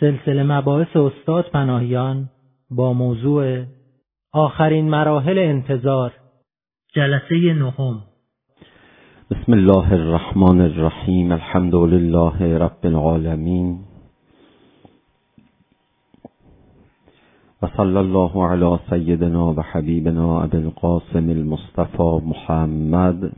سلسله مباحث استاد پناهیان با موضوع آخرین مراحل انتظار، جلسه 9. بسم الله الرحمن الرحیم. الحمد لله رب العالمین و صلی الله علی سیدنا و حبیبنا ابی القاسم المصطفى محمد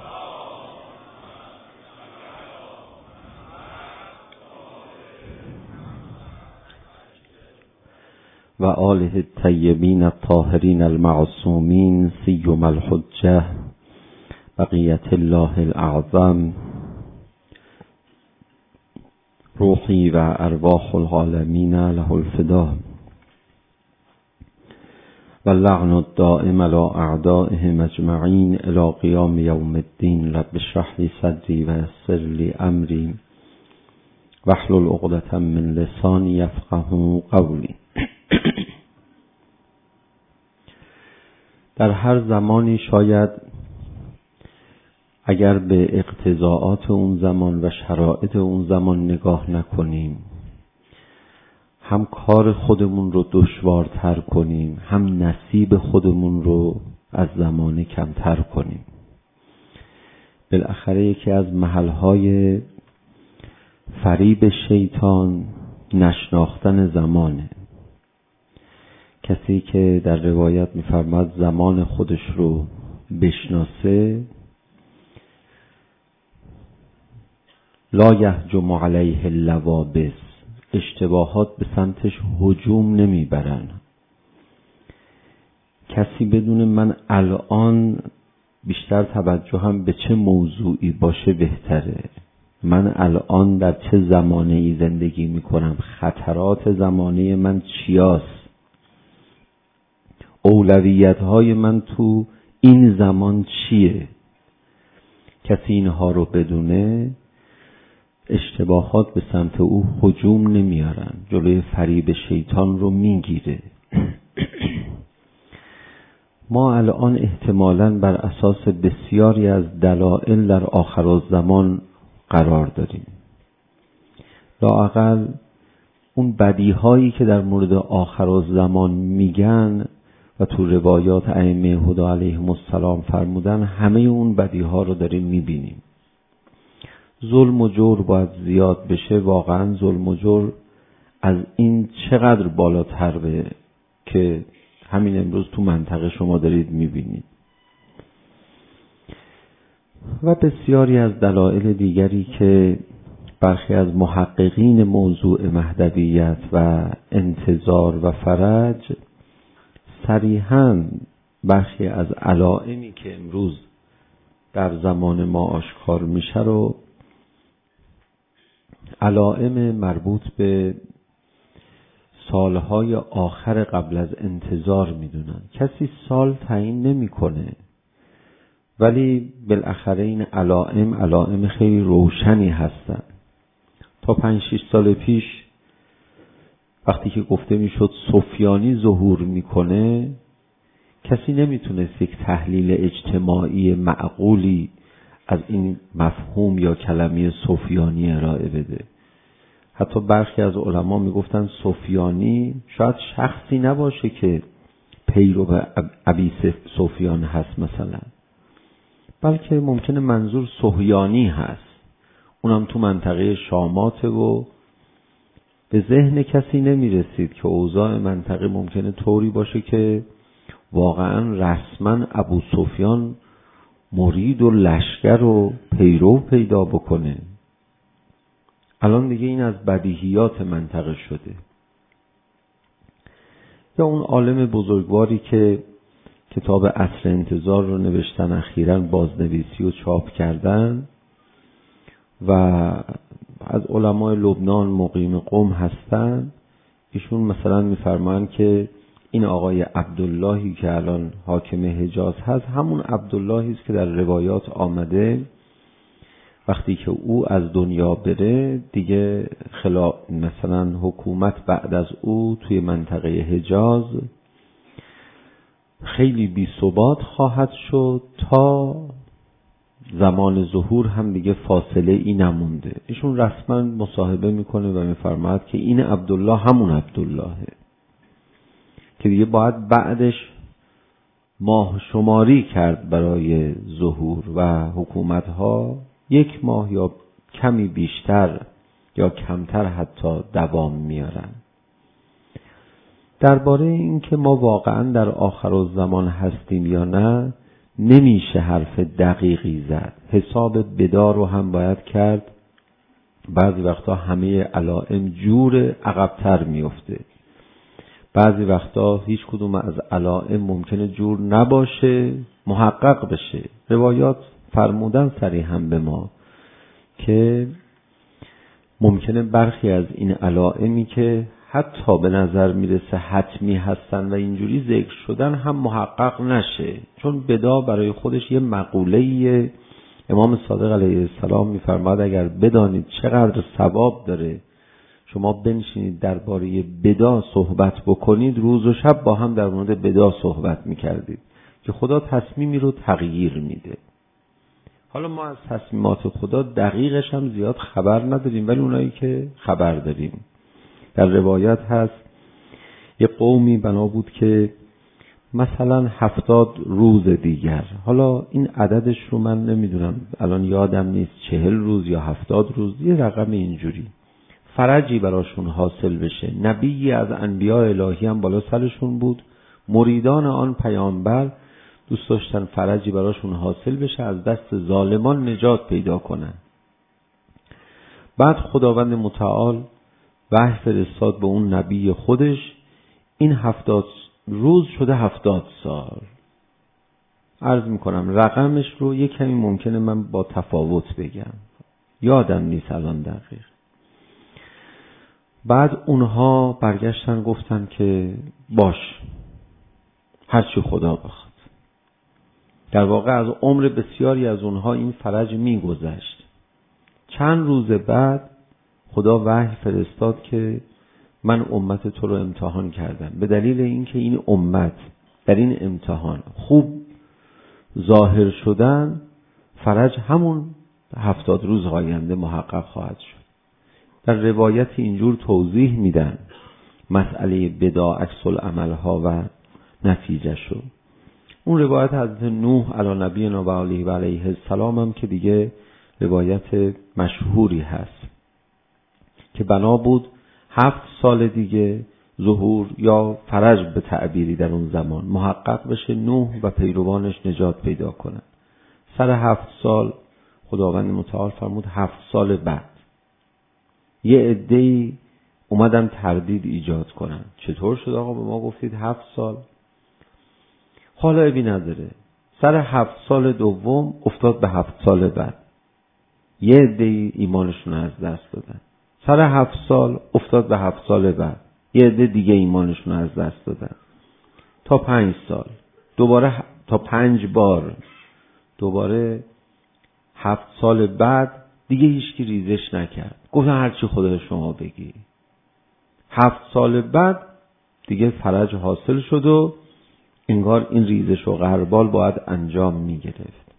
و آله الطیبین الطاهرین المعصومین سیما الحجة بقیت الله الاعظم روحی و ارواح العالمین له الفدا و اللعن الدائم علی اعدائهم اجمعین الی قیام یوم الدین. رب اشرح لی صدری و یسر لی امری واحلل عقدة من لسانی یفقهوا قولی. در هر زمانی شاید اگر به اقتضاعات اون زمان و شرایط اون زمان نگاه نکنیم، هم کار خودمون رو دشوارتر کنیم، هم نصیب خودمون رو از زمانه کمتر کنیم. بالاخره یکی از محلهای فریب شیطان نشناختن زمانه. کسی که در روایت می‌فرماد زمان خودش رو بشناسه لا یهجم علیه اللوابس، اشتباهات به سمتش هجوم نمیبرن. کسی بدون من الان بیشتر توجهم به چه موضوعی باشه بهتره، من الان در چه زمانه‌ای زندگی میکنم، خطرات زمانه من چیاست، اولویت‌های من تو این زمان چیه. کسی اینها رو بدونه اشتباهات به سمت او هجوم نمیارن، جلوی فریب شیطان رو میگیره. ما الان احتمالاً بر اساس بسیاری از دلایل در آخرالزمان قرار داریم. لااقل اون بدیهایی که در مورد آخرالزمان میگن و تو روایات ائمه هدی علیهم السلام فرمودن، همه اون بدیها رو داریم میبینیم. ظلم و جور باید زیاد بشه. واقعا ظلم و جور از این چقدر بالاتر به که همین امروز تو منطقه شما دارید میبینید. و بسیاری از دلایل دیگری که برخی از محققین موضوع مهدویت و انتظار و فرج صریحاً برخی از علائمی که امروز در زمان ما آشکار میشه رو علائم مربوط به سالهای آخر قبل از انتظار میدونن. کسی سال تعیین نمیکنه، ولی بالاخره این علائم خیلی روشنی هستن. تا 5-6 سال پیش وقتی که گفته میشد سفیانی ظهور میکنه، کسی نمیتونست یک تحلیل اجتماعی معقولی از این مفهوم یا کلمه سفیانی ارائه بده. حتی برخی از علما میگفتن سفیانی شاید شخصی نباشه که پیرو ابی سفیان هست مثلا، بلکه ممکنه منظور سهیانی هست، اونم تو منطقه شاماته و به ذهن کسی نمیرسید که اوضاع منطقه ممکنه طوری باشه که واقعا رسما ابو سفیان مرید و لشکر و پیرو پیدا بکنه. الان دیگه این از بدیهیات منطقه شده. یا اون عالم بزرگواری که کتاب اصل انتظار رو نوشتن، اخیراً بازنویسی و چاپ کردن و از علمای لبنان مقیم قم هستن. ایشون مثلا میفرمایند که این آقای عبداللهی که الان حاکم حجاز هست همون عبداللهی است که در روایات آمده وقتی که او از دنیا بره دیگه مثلا حکومت بعد از او توی منطقه حجاز خیلی بی ثبات خواهد شد تا زمان ظهور هم دیگه فاصله ای نمونده. ایشون رسما مصاحبه میکنه و میفرماید که این عبدالله همون عبداللهه که دیگه باید بعدش ماه شماری کرد برای ظهور و حکومتها 1 ماه یا کمی بیشتر یا کمتر حتی دوام میارن. درباره این که ما واقعا در آخرالزمان هستیم یا نه نمیشه حرف دقیقی زد. حساب بدا رو هم باید کرد. بعضی وقتا همه علائم جور عقب‌تر میفته، بعضی وقتا هیچ کدوم از علائم ممکنه جور نباشه محقق بشه. روایات فرمودن صریحاً به ما که ممکنه برخی از این علائمی که حتی به نظر میرسه حتمی هستن و اینجوری ذکر شدن هم محقق نشه، چون بدا برای خودش یه مقوله‌ایه. امام صادق علیه السلام میفرماد اگر بدانید چقدر ثواب داره شما بنشینید درباره بدا صحبت بکنید، روز و شب با هم در مورد بدا صحبت میکردید که خدا تصمیمی رو تغییر میده. حالا ما از تصمیمات خدا دقیقش هم زیاد خبر نداریم، ولی اونایی که خبر داریم. در روایت هست یه قومی بنا بود که مثلا 70 روز دیگر، حالا این عددش رو من نمیدونم الان یادم نیست، 40 روز یا 70 روز، یه رقم اینجوری، فرجی براشون حاصل بشه. نبی از انبیاء الهی هم بالا سرشون بود، مریدان آن پیامبر دوست داشتن فرجی براشون حاصل بشه، از دست ظالمان نجات پیدا کنن. بعد خداوند متعال وحی فرستاد به اون نبی خودش، این 70 روز شده 70 سال. عرض میکنم رقمش رو یک کمی ممکنه من با تفاوت بگم، یادم نیست الان دقیق. بعد اونها برگشتن گفتن که باش هرچی خدا بخواد. در واقع از عمر بسیاری از اونها این فرج میگذشت. چند روز بعد خدا وحی فرستاد که من امت تو رو امتحان کردم، به دلیل اینکه این امت در این امتحان خوب ظاهر شدن، فرج همون 70 روز آینده محقق خواهد شد. در روایت اینجور توضیح میدن مسئله بدا عکس العمل ها و نتیجه شو. اون روایت حضرت نوح علی نبینا و علیه السلام هم که دیگه روایت مشهوری هست که بنا بود 7 سال دیگه ظهور یا فرج به تعبیری در اون زمان محقق بشه، نوح و پیروانش نجات پیدا کنن. سر 7 سال خداوند متعال فرمود 7 سال بعد یه عده‌ای اومدن تردید ایجاد کنن. چطور شد آقا به ما گفتید 7 سال؟ حالا ابی نداره. سر 7 سال دوم افتاد به 7 سال بعد، یه عده‌ای ایمانشون از دست دادن. سر 7 سال افتاد به 7 سال بعد، یه عده دیگه ایمانشون از دست دادن. تا 5 سال دوباره، تا 5 بار دوباره 7 سال بعد دیگه هیچکی ریزش نکرد، گفتن هرچی خدا شما بگی. 7 سال بعد دیگه فرج حاصل شد و انگار این ریزش و غربال باید انجام می گرفت.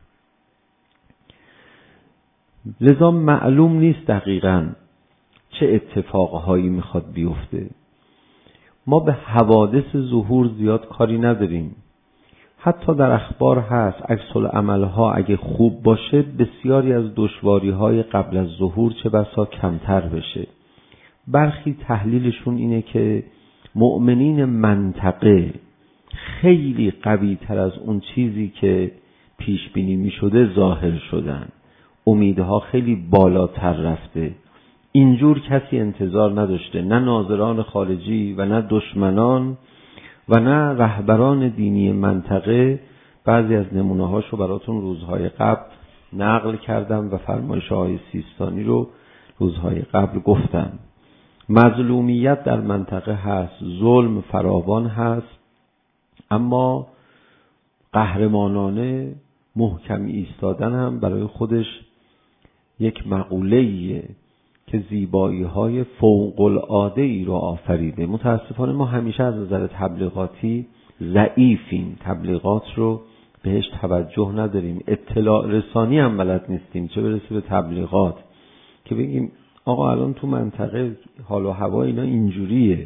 لذا معلوم نیست دقیقاً چه اتفاقهایی میخواد بیفته. ما به حوادث ظهور زیاد کاری نداریم. حتی در اخبار هست عکس العمل ها اگه خوب باشه بسیاری از دشواری های قبل از ظهور چه بسا کمتر بشه. برخی تحلیلشون اینه که مؤمنین منطقه خیلی قوی تر از اون چیزی که پیش بینی می شده ظاهر شدن، امیدها خیلی بالاتر رفته. اینجور کسی انتظار نداشته، نه ناظران خارجی و نه دشمنان و نه رهبران دینی منطقه. بعضی از نمونه هاشو براتون روزهای قبل نقل کردم و فرمایش های سیستانی رو روزهای قبل گفتم. مظلومیت در منطقه هست، ظلم فراوان هست، اما قهرمانانه محکم ایستادن هم برای خودش یک مقوله‌ایه که زیبایی‌های فوق‌العاده‌ای رو آفریده. متاسفانه ما همیشه از نظر تبلیغاتی ضعیفیم، تبلیغات رو بهش توجه نداریم، اطلاع رسانی هم بلد نیستیم، چه برسه به تبلیغات که بگیم آقا الان تو منطقه حال و هوا اینا اینجوریه.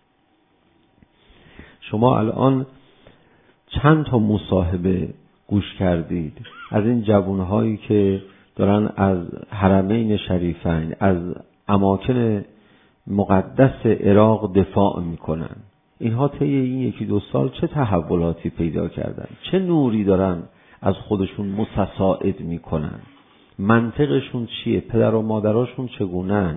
شما الان چند تا مصاحبه گوش کردید از این جوانهایی که دارن از حرمین شریفین، از اماکن مقدس عراق دفاع میکنن؟ اینها طی این 1-2 سال چه تحولاتی پیدا کردن؟ چه نوری دارن از خودشون متصاعد میکنن؟ منطقشون چیه؟ پدر و مادراشون چگونن؟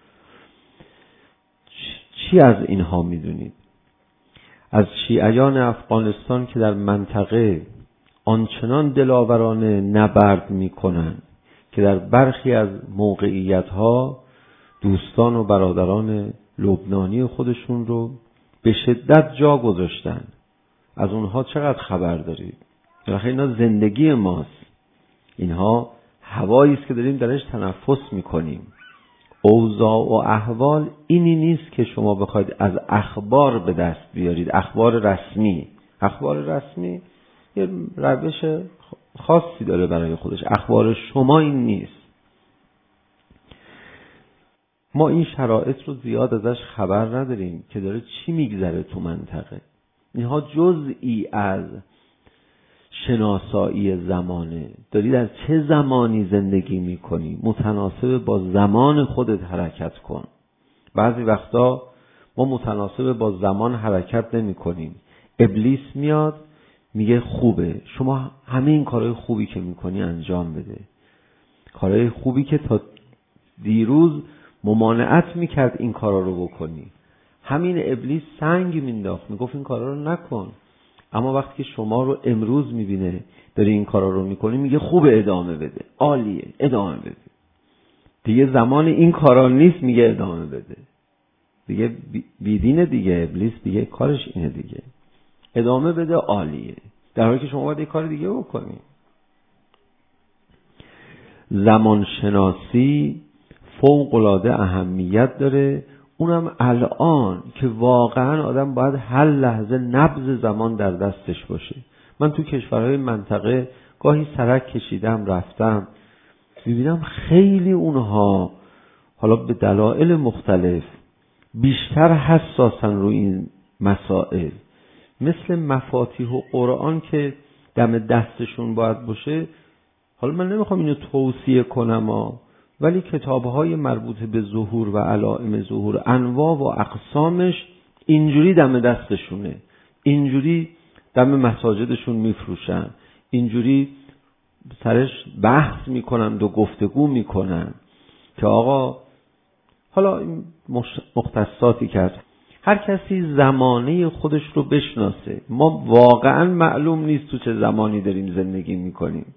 چی از اینها میدونید؟ از شیعیان افغانستان که در منطقه آنچنان دلاورانه نبرد میکنن که در برخی از موقعیت‌ها دوستان و برادران لبنانی خودشون رو به شدت جا گذاشتن. از اونها چقدر خبر دارید؟ بالاخره اینا زندگی ماست، اینها هوایی است که داریم درش تنفس میکنیم. اوضاع و احوال اینی نیست که شما بخواید از اخبار به دست بیارید، اخبار رسمی. اخبار رسمی یه روش خاصی داره برای خودش، اخبار شما این نیست. ما این شرایط رو زیاد ازش خبر نداریم که داره چی میگذره تو منطقه. اینها جزئی از شناسایی زمانه. دارید از چه زمانی زندگی میکنی، متناسب با زمان خودت حرکت کن. بعضی وقتا ما متناسب با زمان حرکت نمی کنیم. ابلیس میاد میگه خوبه شما همه این کارهای خوبی که میکنی انجام بده، کارهای خوبی که تا دیروز ممانعت میکرد این کارا رو بکنی. همین ابلیس سنگ مینداخت، میگفت این کارا رو نکن. اما وقتی که شما رو امروز میبینه داری این کارا رو میکنی، میگه خوبه ادامه بده، عالیه ادامه بده. دیگه زمان این کارا نیست، میگه ادامه بده. دیگه بیدینه دیگه، ابلیس دیگه کارش اینه دیگه، ادامه بده عالیه، در حالی که شما باید یک کار دیگه بکنی. زمانشناسی فوق‌العاده اهمیت داره، اونم الان که واقعا آدم باید هر لحظه نبض زمان در دستش باشه. من تو کشورهای منطقه گاهی سرک کشیدم رفتم، میبینم خیلی اونها حالا به دلایل مختلف بیشتر حساسن روی این مسائل. مثل مفاتیح و قرآن که دم دستشون باید باشه. حالا من نمیخوام اینو توصیه کنم ولی کتاب‌های مربوط به ظهور و علائم ظهور، انواع و اقسامش اینجوری دم دستشونه، اینجوری دم مساجدشون میفروشن، اینجوری سرش بحث میکنن و گفتگو میکنن که آقا حالا این مختصاتی که هر کسی زمانه خودش رو بشناسه. ما واقعا معلوم نیست تو چه زمانی داریم زندگی میکنیم.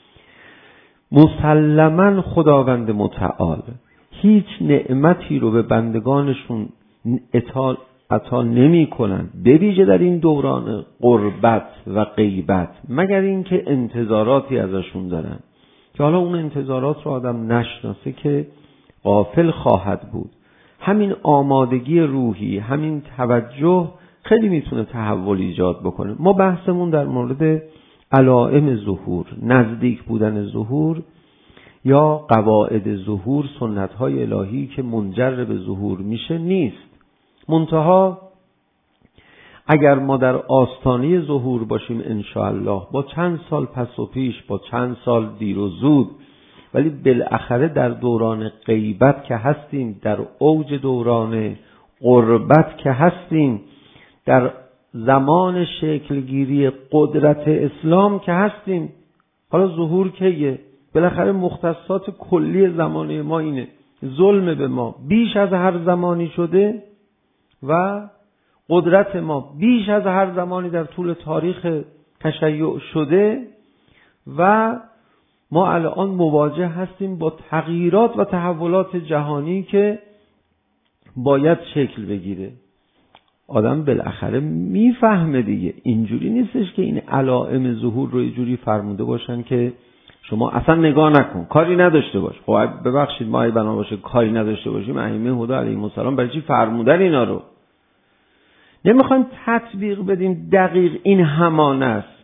مسلماً خداوند متعال هیچ نعمتی رو به بندگانشون عطا نمی کنن، به ویژه در این دوران غربت و غیبت، مگر اینکه انتظاراتی ازشون دارن که حالا اون انتظارات رو آدم نشناسه که غافل خواهد بود. همین آمادگی روحی، همین توجه خیلی میتونه تحول ایجاد بکنه. ما بحثمون در مورد علائم ظهور، نزدیک بودن ظهور یا قواعد ظهور، سنت‌های الهی که منجر به ظهور میشه نیست. منتها اگر ما در آستانه ظهور باشیم انشاءالله، با چند سال پس و پیش، با چند سال دیر و زود، ولی بالاخره در دوران غیبت که هستیم، در اوج دوران غربت که هستیم، در زمان شکلگیری قدرت اسلام که هستیم، حالا ظهور کیه؟ بالاخره مختصات کلی زمانه ما اینه. ظلم به ما بیش از هر زمانی شده و قدرت ما بیش از هر زمانی در طول تاریخ تشیع شده و ما الان مواجه هستیم با تغییرات و تحولات جهانی که باید شکل بگیره. آدم بالاخره میفهمه دیگه. اینجوری نیستش که این علائم ظهور رو یه جوری فرموده باشن که شما اصلا نگاه نکن، کاری نداشته باش. خب ببخشید ما اگه بنا باشه کاری نداشته باشیم، ائمه هدا علیهم السلام برای چی فرمودن اینا رو؟ نمیخوایم تطبیق بدیم دقیق این همان است.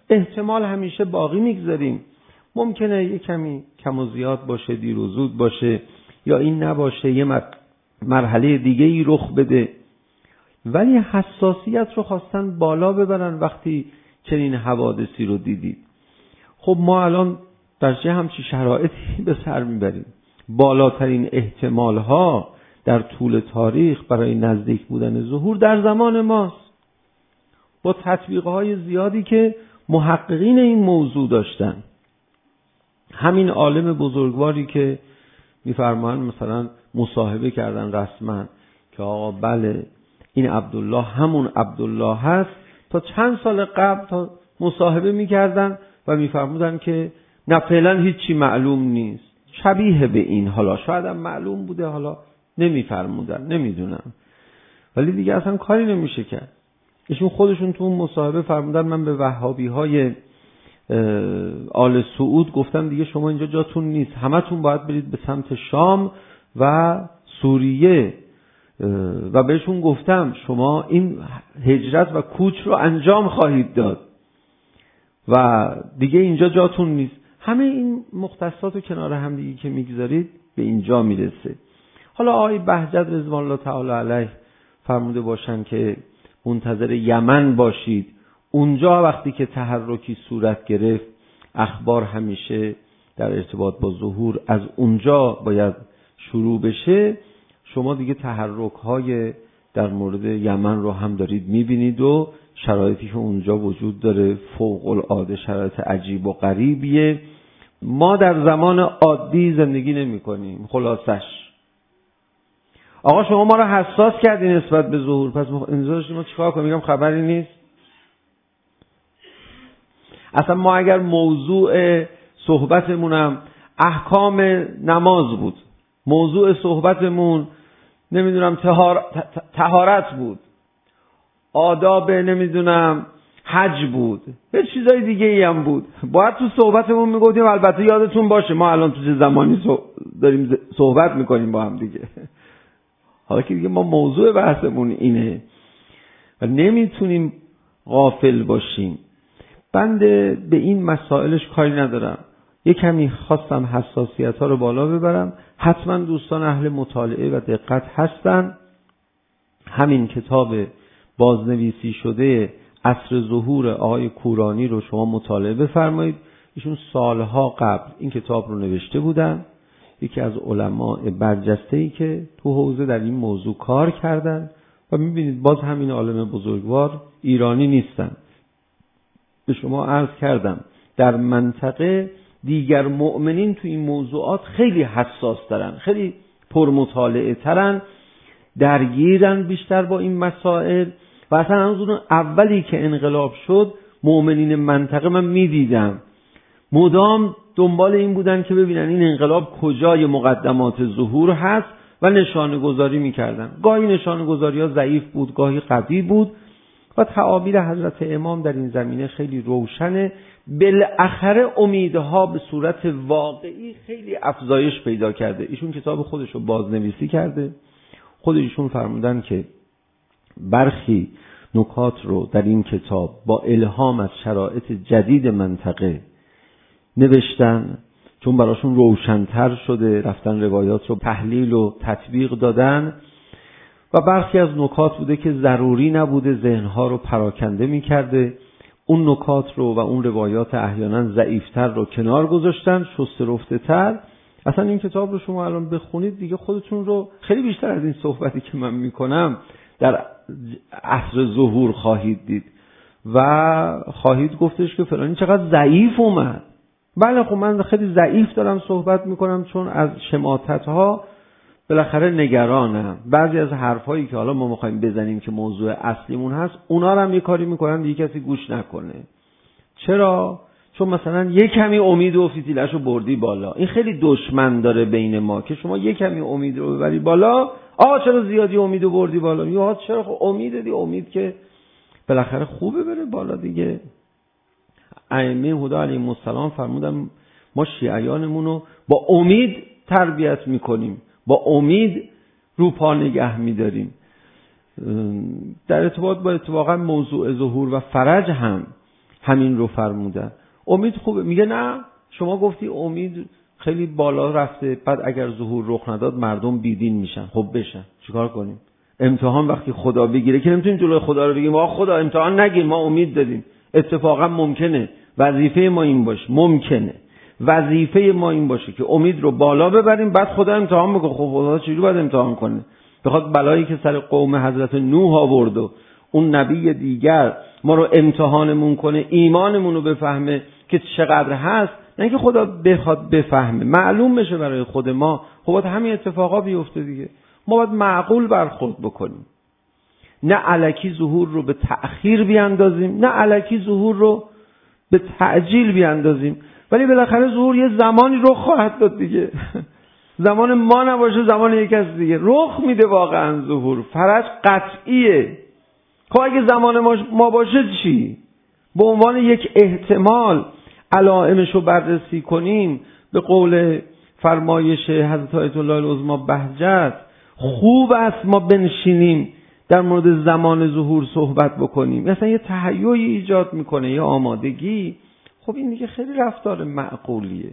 احتمال همیشه باقی میگذاریم. ممکنه یه کمی کم و زیاد باشه، دیر و زود باشه، یا این نباشه، یه مرحله دیگه ای رخ بده. ولی حساسیت رو خواستن بالا ببرن وقتی چنین حوادثی رو دیدید. خب ما الان در چه همچی شرایطی به سر میبریم؟ بالاترین احتمال ها در طول تاریخ برای نزدیک بودن ظهور در زمان ماست، با تطبیقهای زیادی که محققین این موضوع داشتن. همین عالم بزرگواری که میفرمایند مثلا مصاحبه کردن رسما که آقا بله این عبدالله همون عبدالله هست، تا چند سال قبل تا مصاحبه میکردن و میفرمودن که نه فعلا هیچی معلوم نیست، شبیه به این، حالا شاید هم معلوم بوده، حالا نمیفرمودن، نمیدونم، ولی دیگه اصلا کاری نمیشه کرد. ایشون خودشون تو اون مصاحبه فرمودن من به وهابی های آل سعود گفتم دیگه شما اینجا جاتون نیست، همتون باید برید به سمت شام و سوریه، و بهشون گفتم شما این هجرت و کوچ رو انجام خواهید داد و دیگه اینجا جاتون نیست. همه این مختصات رو کنار هم دیگه که میگذارید به اینجا میرسه. حالا آقای بهجت رضوان الله تعالی علیه فرموده باشن که منتظر یمن باشید، اونجا وقتی که تحرکی صورت گرفت اخبار همیشه در ارتباط با ظهور از اونجا باید شروع بشه. شما دیگه تحرک‌های در مورد یمن رو هم دارید می‌بینید و شرایطی که اونجا وجود داره فوق‌العاده شرایط عجیب و غریبیه. ما در زمان عادی زندگی نمی‌کنیم. خلاصش آقا شما ما رو حساس کردین نسبت به ظهور، پس انتظارش ما چیکار کنیم؟ میگم خبری نیست. اصلا ما اگر موضوع صحبتمونم احکام نماز بود، موضوع صحبتمون نمیدونم طهارت بود، آداب نمیدونم حج بود، یه چیزای دیگه ای هم بود، باید تو صحبتمون میگفتیم البته یادتون باشه ما الان تو چه زمانی داریم صحبت میکنیم با هم دیگه. حالا که دیگه ما موضوع بحثمون اینه و نمیتونیم غافل باشیم. بنده به این مسائلش کاری ندارم، یه کمی خواستم حساسیت ها رو بالا ببرم. حتما دوستان اهل مطالعه و دقت هستن. همین کتاب بازنویسی شده عصر ظهور آقای کورانی رو شما مطالعه بفرمایید. ایشون سالها قبل این کتاب رو نوشته بودن، یکی از علماء برجسته‌ای که تو حوزه در این موضوع کار کردن و میبینید باز همین عالم بزرگوار ایرانی نیستن. به شما عرض کردم در منطقه دیگر مؤمنین تو این موضوعات خیلی حساس ترن، خیلی پرمطالعه ترن، درگیرن بیشتر با این مسائل. و اصلا از اون اولی که انقلاب شد مؤمنین منطقه من میدیدم مدام دنبال این بودن که ببینن این انقلاب کجای مقدمات ظهور هست و نشانه گذاری میکردن. گاهی نشانه گذاری ها ضعیف بود، گاهی قوی بود و تعابیر حضرت امام در این زمینه خیلی روشنه. بالاخره امیدها به صورت واقعی خیلی افزایش پیدا کرده. ایشون کتاب خودش رو بازنویسی کرده، خود ایشون فرمودن که برخی نکات رو در این کتاب با الهام از شرایط جدید منطقه نوشتن، چون براشون روشن‌تر شده، رفتن روایات رو تحلیل و تطبیق دادن و برخی از نکات بوده که ضروری نبوده، ذهنها رو پراکنده می‌کرده. اون نکات رو و اون روایات احیانا ضعیف‌تر رو کنار گذاشتن، شسته رفته‌تر. اصلا این کتاب رو شما الان بخونید دیگه خودتون رو خیلی بیشتر از این صحبتی که من می‌کنم در عصر ظهور خواهید دید و خواهید گفتش که فلانی چقدر ضعیف اومد. بله خب من خیلی ضعیف دارم صحبت میکنم چون از شماتت‌ها بالاخره نگرانم. بعضی از حرفایی که حالا ما میخوایم بزنیم که موضوع اصلیمون هست اونا رو هم یه کاری میکنن دیگه کسی گوش نکنه. چرا؟ چون مثلا یه کمی امید و فتیلش رو بردی بالا. این خیلی دشمن داره بین ما که شما یه کمی امید رو ببری بالا. چرا زیادی امید رو بردی بالا؟ یا چرا؟ خب امید که بالاخره خوبه بره بالا دیگه. ائمه هدی علیهم السلام فرمودن ما شیعیانمون رو با امید تربیت میکنیم، با امید رو پا نگه میداریم. در ارتباط با اتفاقا موضوع ظهور و فرج هم همین رو فرمودن. امید خوبه. میگه نه شما گفتی امید خیلی بالا رفته، بعد اگر ظهور رخ نداد مردم بیدین میشن. خب بشن، چیکار کنیم؟ امتحان وقتی خدا بگیره که نمیتونیم جلوی خدا رو بگیم آقا خدا امتحان نگیر، ما امید دادیم. اتفاقا ممکنه وظیفه ما این باشه، ممکنه وظیفه ما این باشه که امید رو بالا ببریم، بعد خدا امتحان بکنه. خب خدا چجوری باید امتحان کنه؟ بخواد بلایی که سر قوم حضرت نوح آورد و اون نبی دیگر ما رو امتحانمون کنه، ایمانمون رو بفهمه که چقدر هست، نه اینکه خدا بخواد بفهمه، معلوم بشه برای خود ما. خب باید همین اتفاقا بیفته دیگه. ما باید معقول برخورد بکنیم، نه الکی ظهور رو به تأخیر بیاندازیم، نه الکی ظهور رو به تعجیل بیاندازیم. ولی بالاخره ظهور یه زمانی رخ خواهد داد دیگه. زمان ما نباشه، زمان یک کس دیگه رخ میده. واقعا ظهور فرج قطعیه. خب اگه زمان ما باشه چی؟ به عنوان یک احتمال علائمش رو بررسی کنیم. به قول فرمایش حضرت آیت الله العظمی بهجت، خوب است ما بنشینیم در مورد زمان ظهور صحبت بکنیم. مثلا یه تهیعی ایجاد میکنه، یه آمادگی. خب این دیگه خیلی رفتار معقولیه.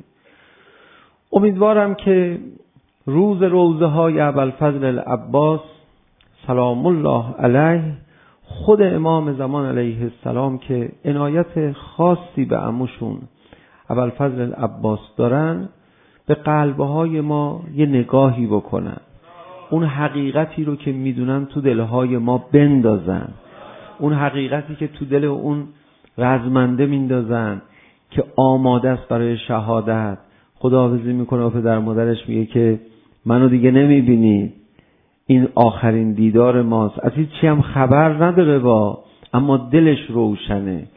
امیدوارم که روز روزه های ابوالفضل العباس سلام الله علیه، خود امام زمان علیه السلام که عنایت خاصی به عموشون ابوالفضل العباس دارن، به قلبهای ما یه نگاهی بکنن، اون حقیقتی رو که میدونن تو دلهای ما بندازن، اون حقیقتی که تو دل اون رزمنده میندازن که آماده است برای شهادت. خداحافظی میکنه و پدر مادرش میگه که منو دیگه نمیبینی، این آخرین دیدار ماست. از هیچ چی هم خبر نداره اما دلش روشنه.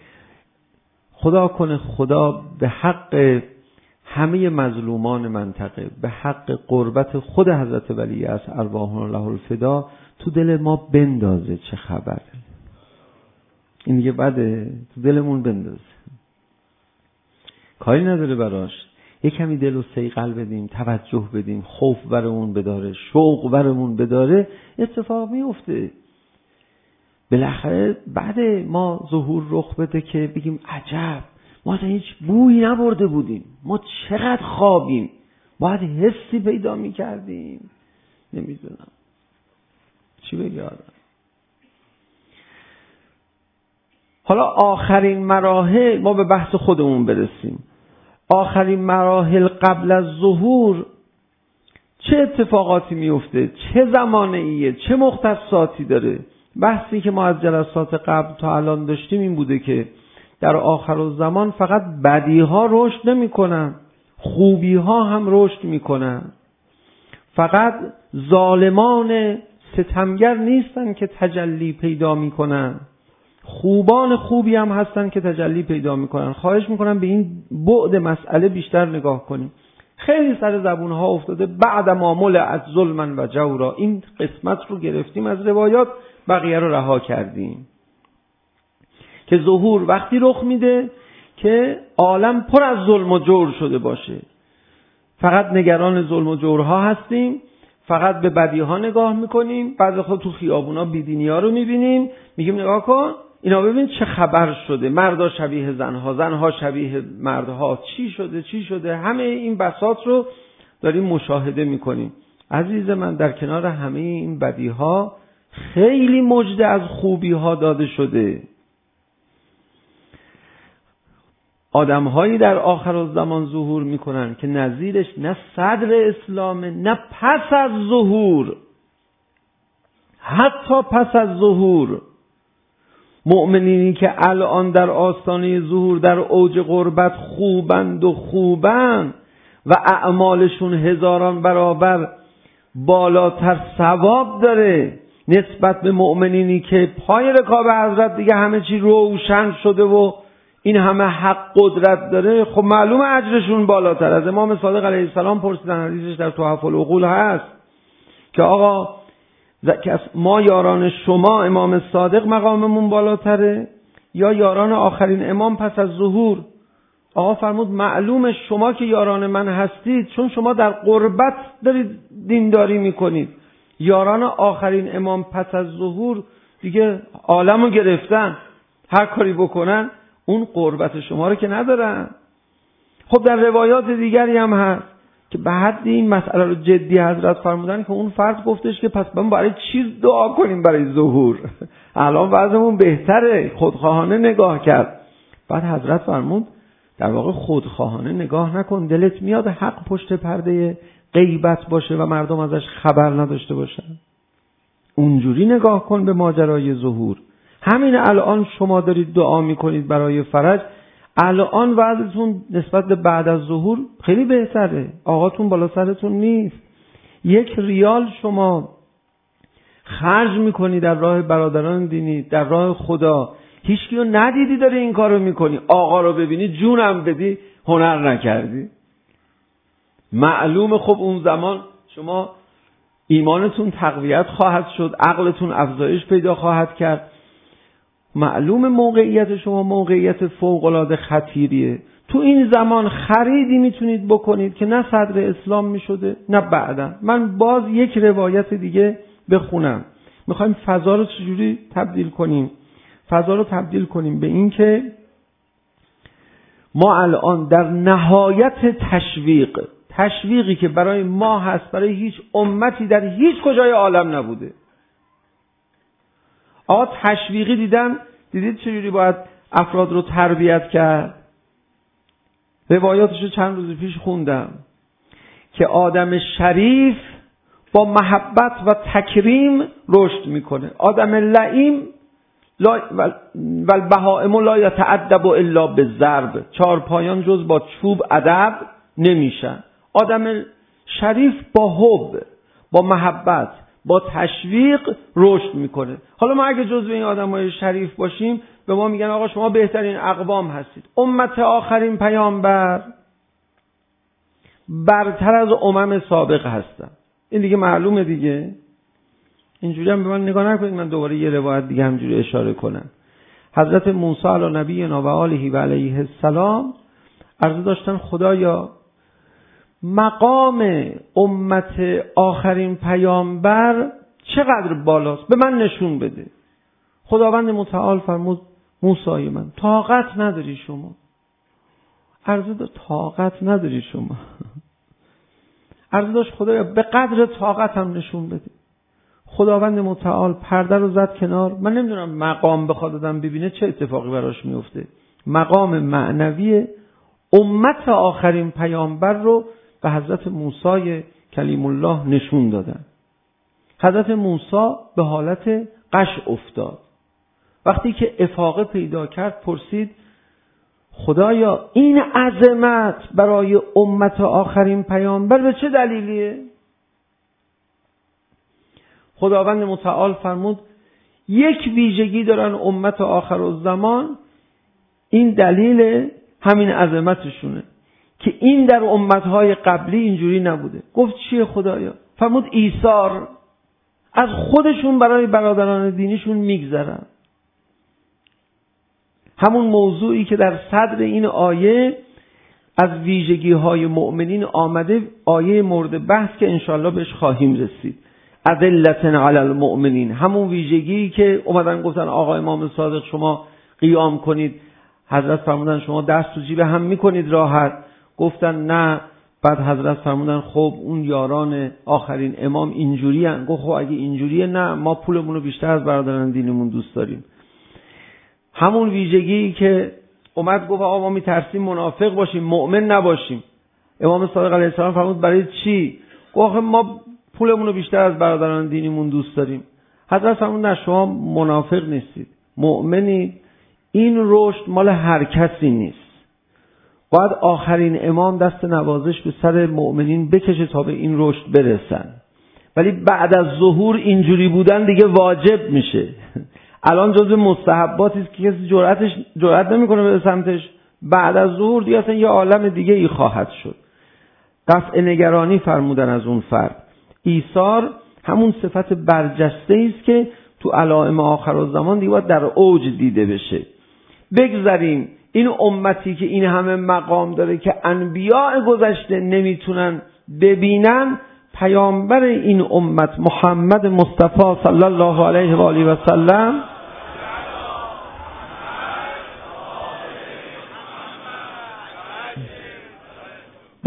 خدا کنه خدا به حق همه مظلومان منطقه، به حق قربت خود حضرت ولی از ارواحنا له الفدا تو دل ما بندازه چه خبره. این دیگه بده، تو دلمون بندازه، کاری نداره براش. یک کمی دل و صیقل بدیم، توجه بدیم، خوف برمون بداره، شوق برمون بداره، اتفاق میفته. بالاخره بعد ما ظهور رخ بده که بگیم عجب، ما اصلا هیچ بویی نبرده بودیم، ما چقدر خوابیم، باید حسی پیدا میکردیم. نمیدونم چی بگم. حالا آخرین مراحل، ما به بحث خودمون برسیم. آخرین مراحل قبل از ظهور چه اتفاقاتی میفته؟ چه زمانه‌ایه؟ چه مختصاتی داره؟ بحثی که ما از جلسات قبل تا الان داشتیم این بوده که در آخرالزمان فقط بدیها رشد نمی‌کنن، خوبی‌ها هم رشد می‌کنن. فقط ظالمان ستمگر نیستن که تجلی پیدا می‌کنن، خوبان خوبی هم هستن که تجلی پیدا میکنن. خواهش میکنم به این بعد مسئله بیشتر نگاه کنیم. خیلی سر زبونها افتاده بعد ما ملئت ظلما و جورا. این قسمت رو گرفتیم از روایات، بقیه رو رها کردیم. که ظهور وقتی رخ میده که عالم پر از ظلم و جور شده باشه، فقط نگران ظلم و جورها هستیم، فقط به بدیها نگاه میکنیم. بعضی وقتا تو خیابونا بیدینی‌ها رو میبینیم، میگیم نگاه کن اینا، ببین چه خبر شده، مردا شبیه زنها، زنها شبیه مردها، چی شده. همه این بساط رو داریم مشاهده میکنیم. عزیز من، در کنار همه این بدیها خیلی مژده از خوبیها داده شده. آدم‌هایی در آخرالزمان ظهور میکنن که نظیرش نه صدر اسلامه نه پس از ظهور. حتی پس از ظهور مؤمنینی که الان در آستانه ظهور در اوج قربت خوبند و اعمالشون هزاران برابر بالاتر ثواب داره نسبت به مؤمنینی که پای رکاب حضرت دیگه همه چی روشن شده و این همه حق قدرت داره. خب معلومه اجرشون بالاتر. از امام صادق علیه السلام پرسیدن، حدیثش در تحف العقول هست که آقا ما یاران شما امام صادق مقاممون بالاتره یا یاران آخرین امام پس از ظهور؟ آقا فرمود معلومه شما که یاران من هستید، چون شما در قربت دارید دینداری میکنید. یاران آخرین امام پس از ظهور دیگه عالمو گرفتن، هر کاری بکنن اون قربت شما رو که ندارن. خب در روایات دیگری هم هست که به حد این مسئله رو جدی حضرت فرمودن که اون فرد گفتش که پس من برای چی دعا کنیم برای ظهور؟ الان وضعمون بهتره، خودخواهانه نگاه کرد. بعد حضرت فرمود در واقع خودخواهانه نگاه نکن، دلت میاد حق پشت پرده غیبت باشه و مردم ازش خبر نداشته باشن، اونجوری نگاه کن به ماجرای ظهور. همین الان شما دارید دعا میکنید برای فرج، الان وضعتون نسبت به بعد از ظهور خیلی بهتره، آقاتون بالا سرتون نیست. 1 ریال شما خرج میکنی در راه برادران دینی، در راه خدا، هیچکی رو ندیدی داره این کار رو میکنی، آقا رو ببینی جونم بدی، هنر نکردی. معلومه خب اون زمان شما ایمانتون تقویت خواهد شد، عقلتون افزایش پیدا خواهد کرد. معلوم موقعیت شما موقعیت فوق‌العاده خطیریه. تو این زمان خریدی میتونید بکنید که نه صدر اسلام میشده نه بعدا. من باز 1 روایت دیگه بخونم. میخوایم فضا رو چجوری تبدیل کنیم؟ فضا رو تبدیل کنیم به این که ما الان در نهایت تشویقی که برای ما هست، برای هیچ امتی در هیچ کجای عالم نبوده. آقا تشویقی دیدید چجوری باید افراد رو تربیت کرد؟ روایاتش رو چند روز پیش خوندم که آدم شریف با محبت و تکریم رشد میکنه، آدم لئیم و البهائم لا یتأدب الا بالضرب، 4 پایان جز با چوب ادب نمیشن. آدم شریف با حب، با محبت، با تشویق رشد میکنه. حالا ما اگه جزو این آدمای شریف باشیم به ما میگن آقا شما بهترین اقوام هستید، امت آخرین پیامبر برتر از امم سابق هستن. این دیگه معلومه دیگه. اینجوری هم به من نگاه نکنید من دوباره یه روایت دیگه همجوری اشاره کنم. حضرت موسی علی نبینا و آله و علیه السلام عرض داشتن خدایا مقام امت آخرین پیامبر چقدر بالاست، به من نشون بده. خداوند متعال فرمود موسی من طاقت نداری شما. عرض داشت طاقت نداری شما. عرض داشت خدایا به قدر طاقتم نشون بده. خداوند متعال پرده رو زد کنار. من نمیدونم مقام بخواد آدم ببینه چه اتفاقی براش میفته. مقام معنوی امت آخرین پیامبر رو به حضرت موسی کلیم الله نشون دادن. حضرت موسی به حالت غش افتاد. وقتی که افاقه پیدا کرد پرسید خدایا این عظمت برای امت آخرین پیامبر به چه دلیلیه؟ خداوند متعال فرمود 1 ویژگی دارن امت آخرالزمان، این دلیل همین عظمتشونه که این در امتهای قبلی اینجوری نبوده. گفت چیه خدایا؟ فرمود ایثار، از خودشون برای برادران دینیشون میگذرن. همون موضوعی که در صدر این آیه از ویژگی های مؤمنین آمده، آیه مورد بحث که انشالله بهش خواهیم رسید. اذلة علی المؤمنین، همون ویژگی که اومدن گفتن آقا امام صادق شما قیام کنید، حضرت فرمودن شما دست تو جیب هم میکنید راحت، گفتن نه. بعد حضرت فرمودن خب اون یاران آخرین امام اینجوری هن. گفت خب اگه اینجوریه نه، ما پولمون رو بیشتر از برادران دینمون دوست داریم. همون ویژگی که اومد گفت آقا ما میترسیم منافق باشیم مؤمن نباشیم، امام صادق علیه السلام فرمود برای چی؟ گفت ما پولمون رو بیشتر از برادران دینیمون دوست داریم. حضرت فرمود نه شما منافق نیستید، مؤمنید. این رشد مال هر کسی نیست، باید آخرین امام دست نوازش به سر مؤمنین بکشه تا به این رشد برسن. ولی بعد از ظهور اینجوری بودن دیگه واجب میشه. الان جزو مستحباتی است که کسی جرأت نمیکنه به سمتش. بعد از ظهور دیگه اصلا یه عالم دیگه ای خواهد شد. قطع نگرانی فرمودن از اون فرد. ایثار همون صفت برجسته است که تو علائم آخرالزمان دیگه باید در اوج دیده بشه. بگذاریم این امتی که این همه مقام داره که انبیاء گذشته نمیتونن ببینن، پیامبر این امت محمد مصطفی صلی الله علیه و آله و سلم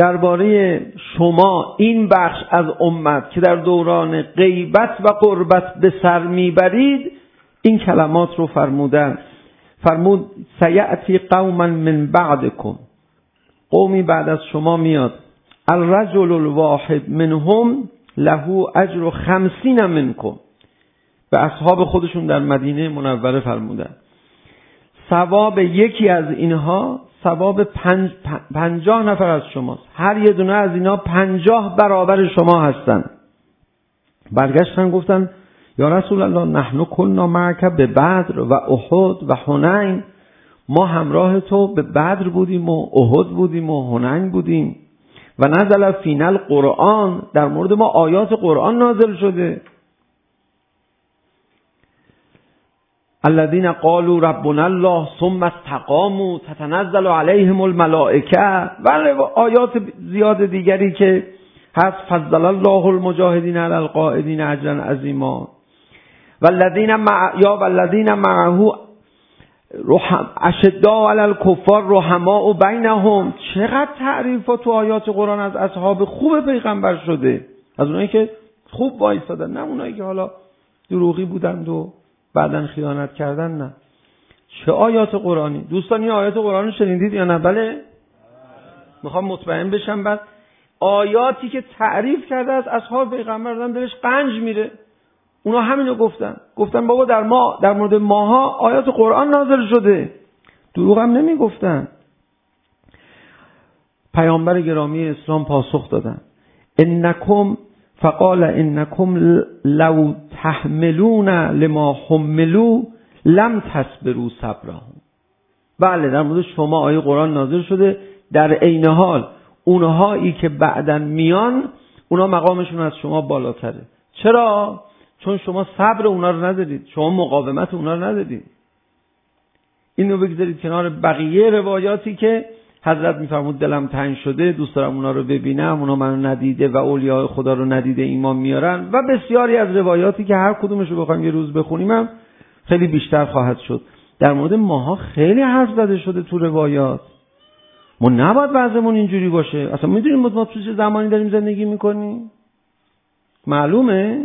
درباره شما این بخش از امت که در دوران غیبت و غربت به سر میبرید این کلمات رو فرمود سیأتی قوما من بعدکم، قومی بعد از شما میاد، الرجل الواحد منهم له اجر 50 منکم، به اصحاب خودشون در مدینه منوره فرمودن ثواب یکی از اینها ثواب 50 نفر از شماست، هر یه دونه از اینا 50 برابر شما هستن. برگشتن گفتن یا رسول الله نحن کنا معک به بدر و احد و حنین، ما همراه تو به بدر بودیم و احد بودیم و حنین بودیم و نزل فینا القرآن، در مورد ما آیات قرآن نازل شده. الذين قالوا ربنا الله ثم استقاموا تتنزل عليهم الملائكه و آیات زیاد دیگری که هست فضل الله المجاهدین علی القاعدین اجرا عظیما والذین معه اشداء علی الکفار رحماء بینهم. چقدر تعریفات تو آیات قرآن از اصحاب خوب پیغمبر شده، از اونایی که خوب وایسادن، نه اونایی که حالا دروغی بودند و بعدن خیانت کردن. نه، چه آیات قرآنی دوستان. این آیات قرآن رو شنیدید یا نه؟ بله، میخوام مطمئن بشم. بعد آیاتی که تعریف کرده از اصحاب پیغمبر دادن دلش قنج میره. اونا همینو گفتن بابا در مورد ماها آیات قرآن نازل شده، دروغ هم نمیگفتن. پیامبر گرامی اسلام پاسخ دادن فقال انکم لو تحملون لما حملوا لم تصبروا صبرهم. بله، در مورد شما آیه قرآن نازل شده، در عین حال اونهایی که بعدن میان اونا مقامشون از شما بالاتره. چرا؟ چون شما صبر اونا رو ندارید، شما مقاومت اونا رو ندارید. اینو بگذارید کنار بقیه روایاتی که حضرت میفرمود دلم تنگ شده، دوست دارم اونا رو ببینم، اونا منو ندیده و اولیاء خدا رو ندیده ایمان میارن، و بسیاری از روایاتی که هر کدومش رو بخوایم یه روز بخونیم هم خیلی بیشتر خواهد شد. در مورد ماها خیلی حرف زده شده تو روایات. ما نباید وضعمون اینجوری باشه. اصلا میدونیم ما تو چه زمانی داریم زندگی میکنیم؟ معلومه؟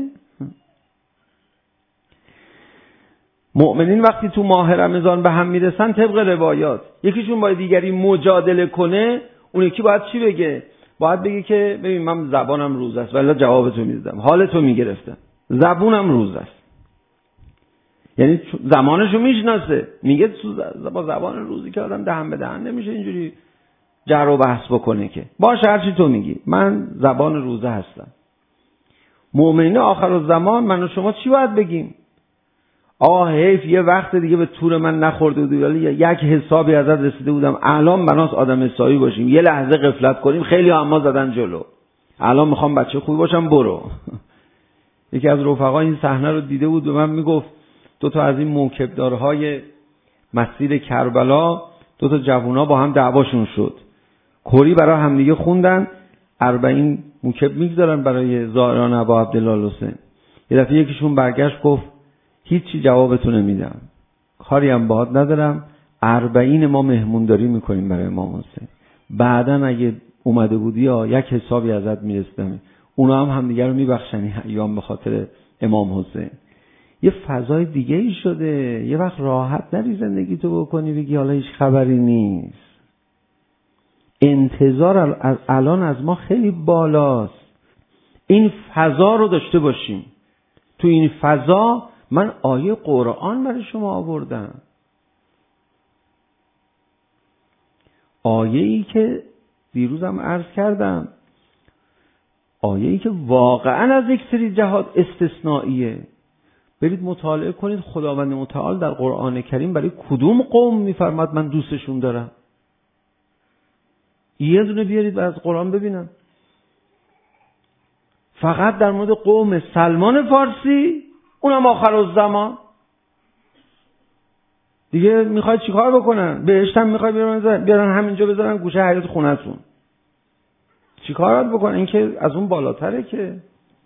مؤمنین وقتی تو ماه رمضان به هم میرسن طبق روایات یکیشون با دیگری مجادله کنه، اون یکی باید چی بگه؟ باید بگه که ببین من زبانم روز است ولی جواب تو میدادم، حال تو میگرفتم، زبونم روز است. یعنی زمانشو میشناسه، میگه با زبان روزی که آدم دهن به دهن نمیشه اینجوری جر و بحث بکنه که باشه هرچی تو میگی، من زبان روزه هستم. مؤمنین آخر الزمان من و شما چی باید بگیم؟ حیف یه وقت دیگه به تور من نخورده بودی ولی یک حسابی ازت رسیده بودم، الان بناس آدم حسابی باشیم، یه لحظه غفلت کنیم، خیلی اما زدن جلو، الان میخوام بچه خوبی باشم، برو. یکی از رفقا این صحنه رو دیده بود و من میگفت 2 از این موکبدارهای مسیر کربلا 2 جوونا با هم دعواشون شد، کری برای همدیگه خوندن، 40 موکب میگذارن برای زائران ابا عبدالله الحسین. یه دفعه یکیشون برگشت گفت هیچی جوابتون نمیدم، کاری هم باهات ندارم، 40 ما مهمونداری میکنیم برای امام حسین، بعدن اگه اومده بودی یا یک حسابی ازت میرسیدم. اونا هم همدیگه رو میبخشن ایام به خاطر امام حسین. یه فضای دیگه ای شده، یه وقت راحت نری زندگی تو بکنی بگی حالا هیچ خبری نیست. انتظار الان از ما خیلی بالاست. این فضا رو داشته باشیم. تو این فضا من آیه قرآن برای شما آوردم، آیه‌ای که دیروزم عرض کردم، آیه‌ای که واقعا از یک سری جهات استثنائیه. برید مطالعه کنید خداوند متعال در قرآن کریم برای کدوم قوم میفرماد من دوستشون دارم. یه دونه بیارید از قرآن ببینم. فقط در مورد قوم سلمان فارسی، اونم آخر الزمان. دیگه میخواید چیکار بکنن؟ بهشت هم میخواید بیارن همینجا بذارن گوشه حیاط خونه‌تون. چیکار بکنن؟ این که از اون بالاتره که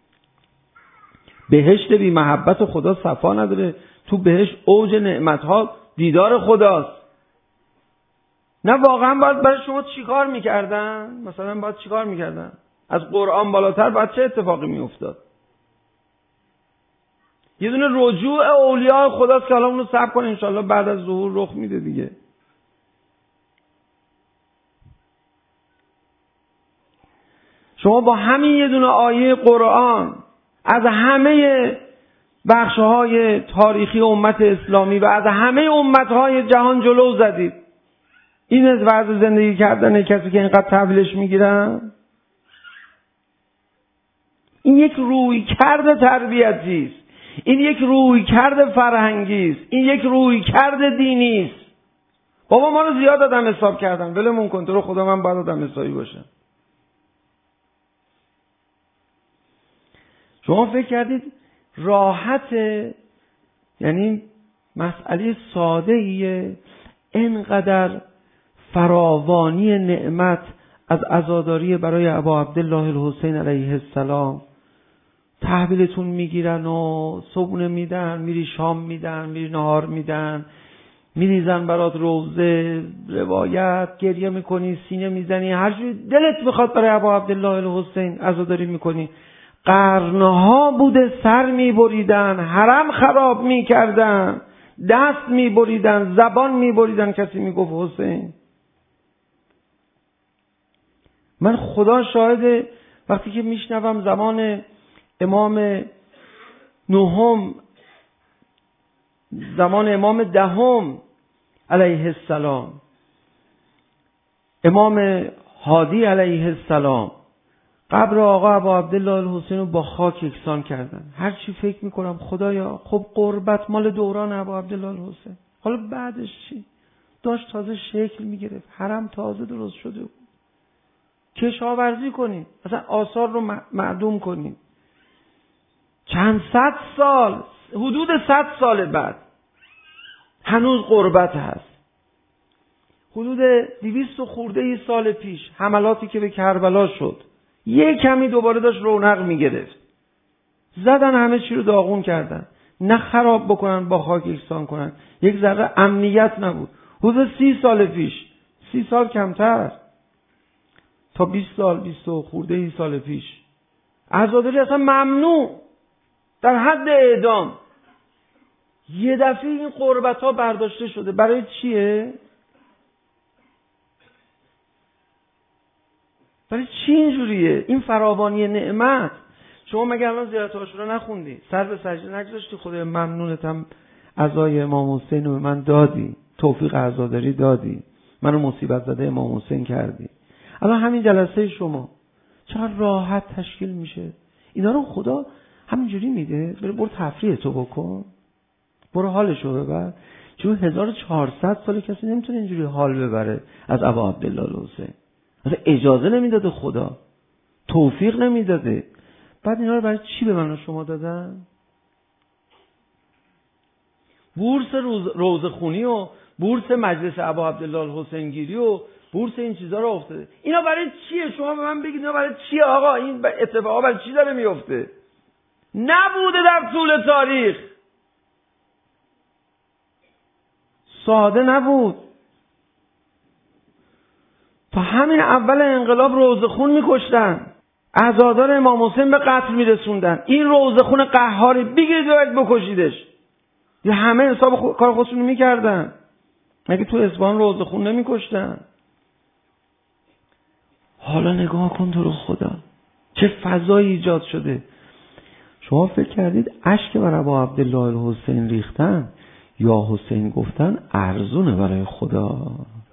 بهشت بی محبت خدا صفا نداره. تو بهشت اوج نعمت‌ها دیدار خداست. نه واقعا باید برای شما چیکار میکردن؟ مثلا باید چیکار میکردن؟ از قرآن بالاتر باید چه اتفاقی میافتاد؟ یه دونه رجوع اولیاء خداست که حالا اونو صبر کنه انشالله بعد از ظهور رخ میده دیگه. شما با همین یه دونه آیه قرآن از همه بخش‌های تاریخی امت اسلامی و از همه امت‌های جهان جلو زدید. این از وضع زندگی کردن کسی که اینقدر تحویلش میگیرن. این یک رویکرد تربیتی است. این یک رویکرد فرهنگی است. این یک رویکرد دینی است. بابا ما رو زیاد آدم حساب کردن، ولمون کن، تو رو خدا من باید آدم حسابی باشم. شما فکر کردید راحته؟ یعنی مسئله ساده ایه، اینقدر فراوانی نعمت از عزاداری برای ابا عبدالله الحسین علیه السلام. تحویلتون میگیرن و صبحونه میدن، میری شام میدن، میری نهار میدن، میریزن برات روزه، روایت، گریه میکنی، سینه میزنی، هر جوری دلت میخواد برای ابا عبدالله الحسین عزاداری میکنی. قرنها بوده سر میبریدن، حرم خراب میکردن، دست میبریدن، زبان میبریدن کسی میگفت حسین. من خدا شاهد وقتی که میشنوم زمان امام نهم، زمان امام دهم علیه السلام، امام هادی علیه السلام، قبر آقا ابا عبدالله الحسین رو با خاک یکسان کردن. هر چی فکر میکنم خدایا، خب قربت مال دوران ابا عبدالله الحسین، حالا بعدش چی؟ داشت تازه شکل میگرفت، حرم تازه درست شده بود. کشاورزی کنیم، مثلا آثار رو معدوم کنیم. چند صد سال، حدود 100 سال بعد هنوز قربت هست. حدود 200 خورده سال پیش حملاتی که به کربلا شد، یه کمی دوباره داشت رونق میگرفت. زدن همه چی رو داغون کردن، نه خراب بکنن با خاک یکسان کنن. یک ذره امنیت نبود. حدود 30 سال پیش، 30 سال کمتر، تا 20 سال، 20 خورده سال پیش عزاداری اصلا ممنوع، در حد اعدام. یه دفعه این قربت ها برداشته شده. برای چیه؟ برای چی اینجوریه؟ این فراوانی نعمت. شما مگه الان زیارت عاشورا نخوندی؟ سر به سجده نگذاشتی؟ خدای ممنونتم عزای امام حسین رو به من دادی، توفیق عزاداری دادی، منو مصیبت زده امام حسین کردی. الان همین جلسه شما چقدر راحت تشکیل میشه. اینا رو خدا همینجوری میده. برو تفریح تو بکن، برو حالشو ببر. چون 1400 سال کسی نمیتونه اینجوری حال ببره از ابا عبدالله الحسین. مثلا اجازه نمیداده خدا، توفیق نمیداده. بعد اینا رو برای چی به من و شما دادن؟ بورس روزخونی و بورس مجلس ابا عبدالله الحسین گیری و بورس این چیزا رو افتاده. اینا برای چیه؟ شما به من بگید اینا برای چیه آقا؟ این اتفاقا برای چی داره میفته؟ نبوده در طول تاریخ، ساده نبود. تا همین اول انقلاب روزخون میکشتن، عزادار امام حسین به قتل میرسوندن. این روزخون قهاری بگیرید و بکشیدش. یه همه حساب کار خودشون میکردن. مگه تو اصفهان روزخون نمیکشتن؟ حالا نگاه کن تو رو خدا چه فضایی ایجاد شده. شما فکر کردید اشک بر ابا عبدالله الحسین ریختن یا حسین گفتن ارزونه برای خدا؟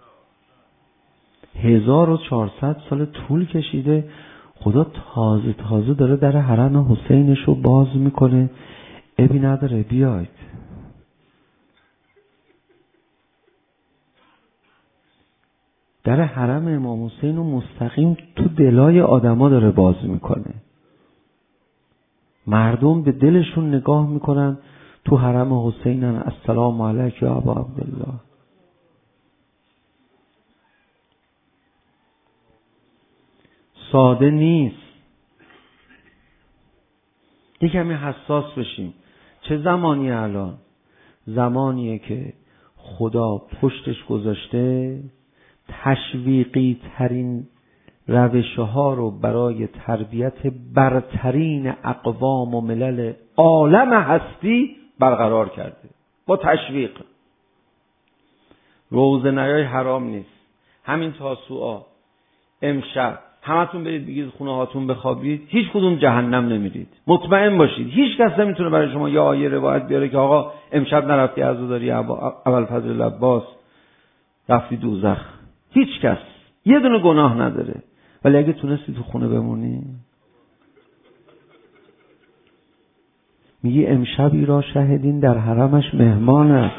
1400 سال طول کشیده، خدا تازه داره در حرم حسینشو باز میکنه. ابی نداره، بیاید. در حرم امام حسین رو مستقیم تو دلای آدما داره باز میکنه. مردم به دلشون نگاه میکنن، تو حرم حسینن. السلام علیک یا ابا عبدالله. ساده نیست. یک کمی حساس بشیم. چه زمانی الان؟ زمانیه که خدا پشتش گذاشته تشویقی ترین روش ها رو برای تربیت برترین اقوام و ملل عالم هستی برقرار کرده با تشویق. روزه نیای حرام نیست. همین تاسوعا امشب همتون برید بگید خونه هاتون بخوابید، هیچ کدوم جهنم نمیرید، مطمئن باشید. هیچ کس نمیتونه برای شما یه آیه روایت بیاره که آقا امشب نرفتی عزاداری ابوالفضل عباس رفتی دوزخ. هیچ کس یه دونه گناه نداره. ولی اگه تونستی تو خونه بمونی، میگی امشبی را شاهدین در حرمش مهمان است،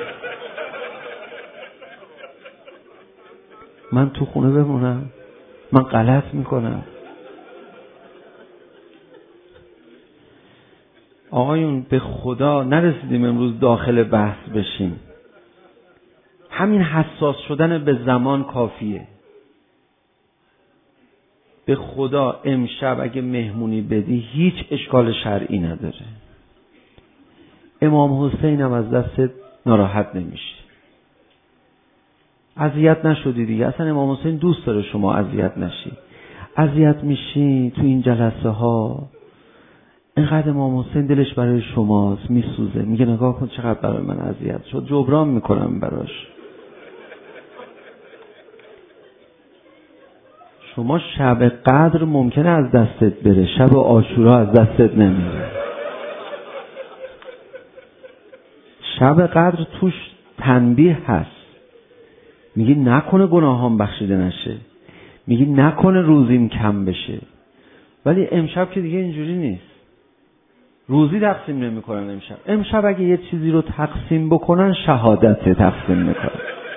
من تو خونه بمونم، من غلط میکنم. آقایون به خدا نرسیدیم امروز داخل بحث بشیم. همین حساس شدن به زمان کافیه. به خدا امشب اگه مهمونی بدی هیچ اشکال شرعی نداره. امام حسین هم از دست ناراحت نمیشه. اذیت نشدی دیگه. اصلا امام حسین دوست داره شما اذیت نشی. اذیت میشی تو این جلسه ها، اینقدر امام حسین دلش برای شماست، میسوزه، میگه نگاه کن چقدر برای من اذیت شد، جبران میکنم براش. شما شب قدر ممکنه از دستت بره، شب عاشورا از دستت نمیره. شب قدر توش تنبیه هست. میگی نکنه گناهام بخشیده نشه، میگی نکنه روزیم کم بشه. ولی امشب که دیگه اینجوری نیست. روزی تقسیم نمیکنن امشب اگه یه چیزی رو تقسیم بکنن شهادت تقسیم میکنن.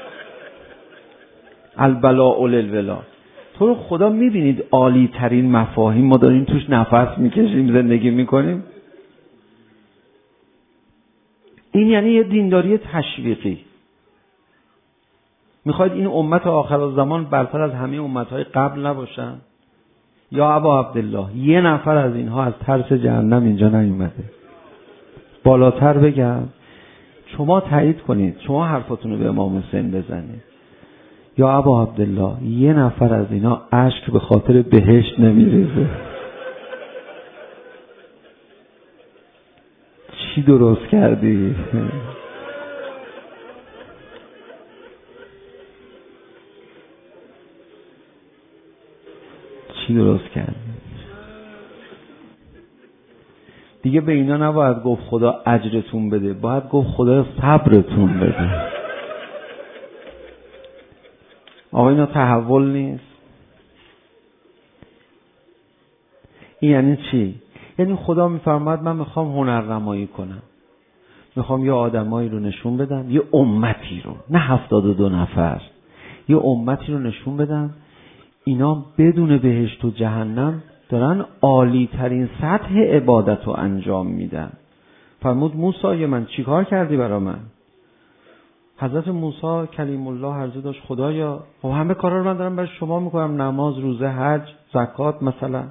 البلاء للولا. تو رو خدا میبینید عالی ترین مفاهیم ما داریم توش نفس میکشیم، زندگی میکنیم. این یعنی یه دینداری تشویقی. میخواید این امت آخرالزمان برتر از همه امتهای قبل نباشن؟ یا ابا عبدالله یه نفر از اینها از ترس جهنم اینجا نیومده. بالاتر بگم، شما تایید کنید، شما حرفاتونو به امام حسین بزنید. یا ابا عبدالله یه نفر از اینا اشک به خاطر بهشت نمیریزه. چی درست کردی؟ چی درست کردی؟ دیگه به اینا نباید گفت خدا اجرتون بده، باید گفت خدا صبرتون بده. آقا اینا تحول نیست. این یعنی چی؟ یعنی خدا میفرماد من میخوام هنرنمایی کنم، میخوام یه آدمایی رو نشون بدم، یه امتی رو، نه 72 نفر، یه امتی رو نشون بدم اینا بدون بهشت و جهنم دارن عالی ترین سطح عبادت رو انجام میدن. فرمود موسی من چیکار کردی برا من؟ حضرت موسی کلیم الله عرضه داشت خدایا همه کارا رو من دارم برای شما میکنم، نماز، روزه، حج، زکات مثلا.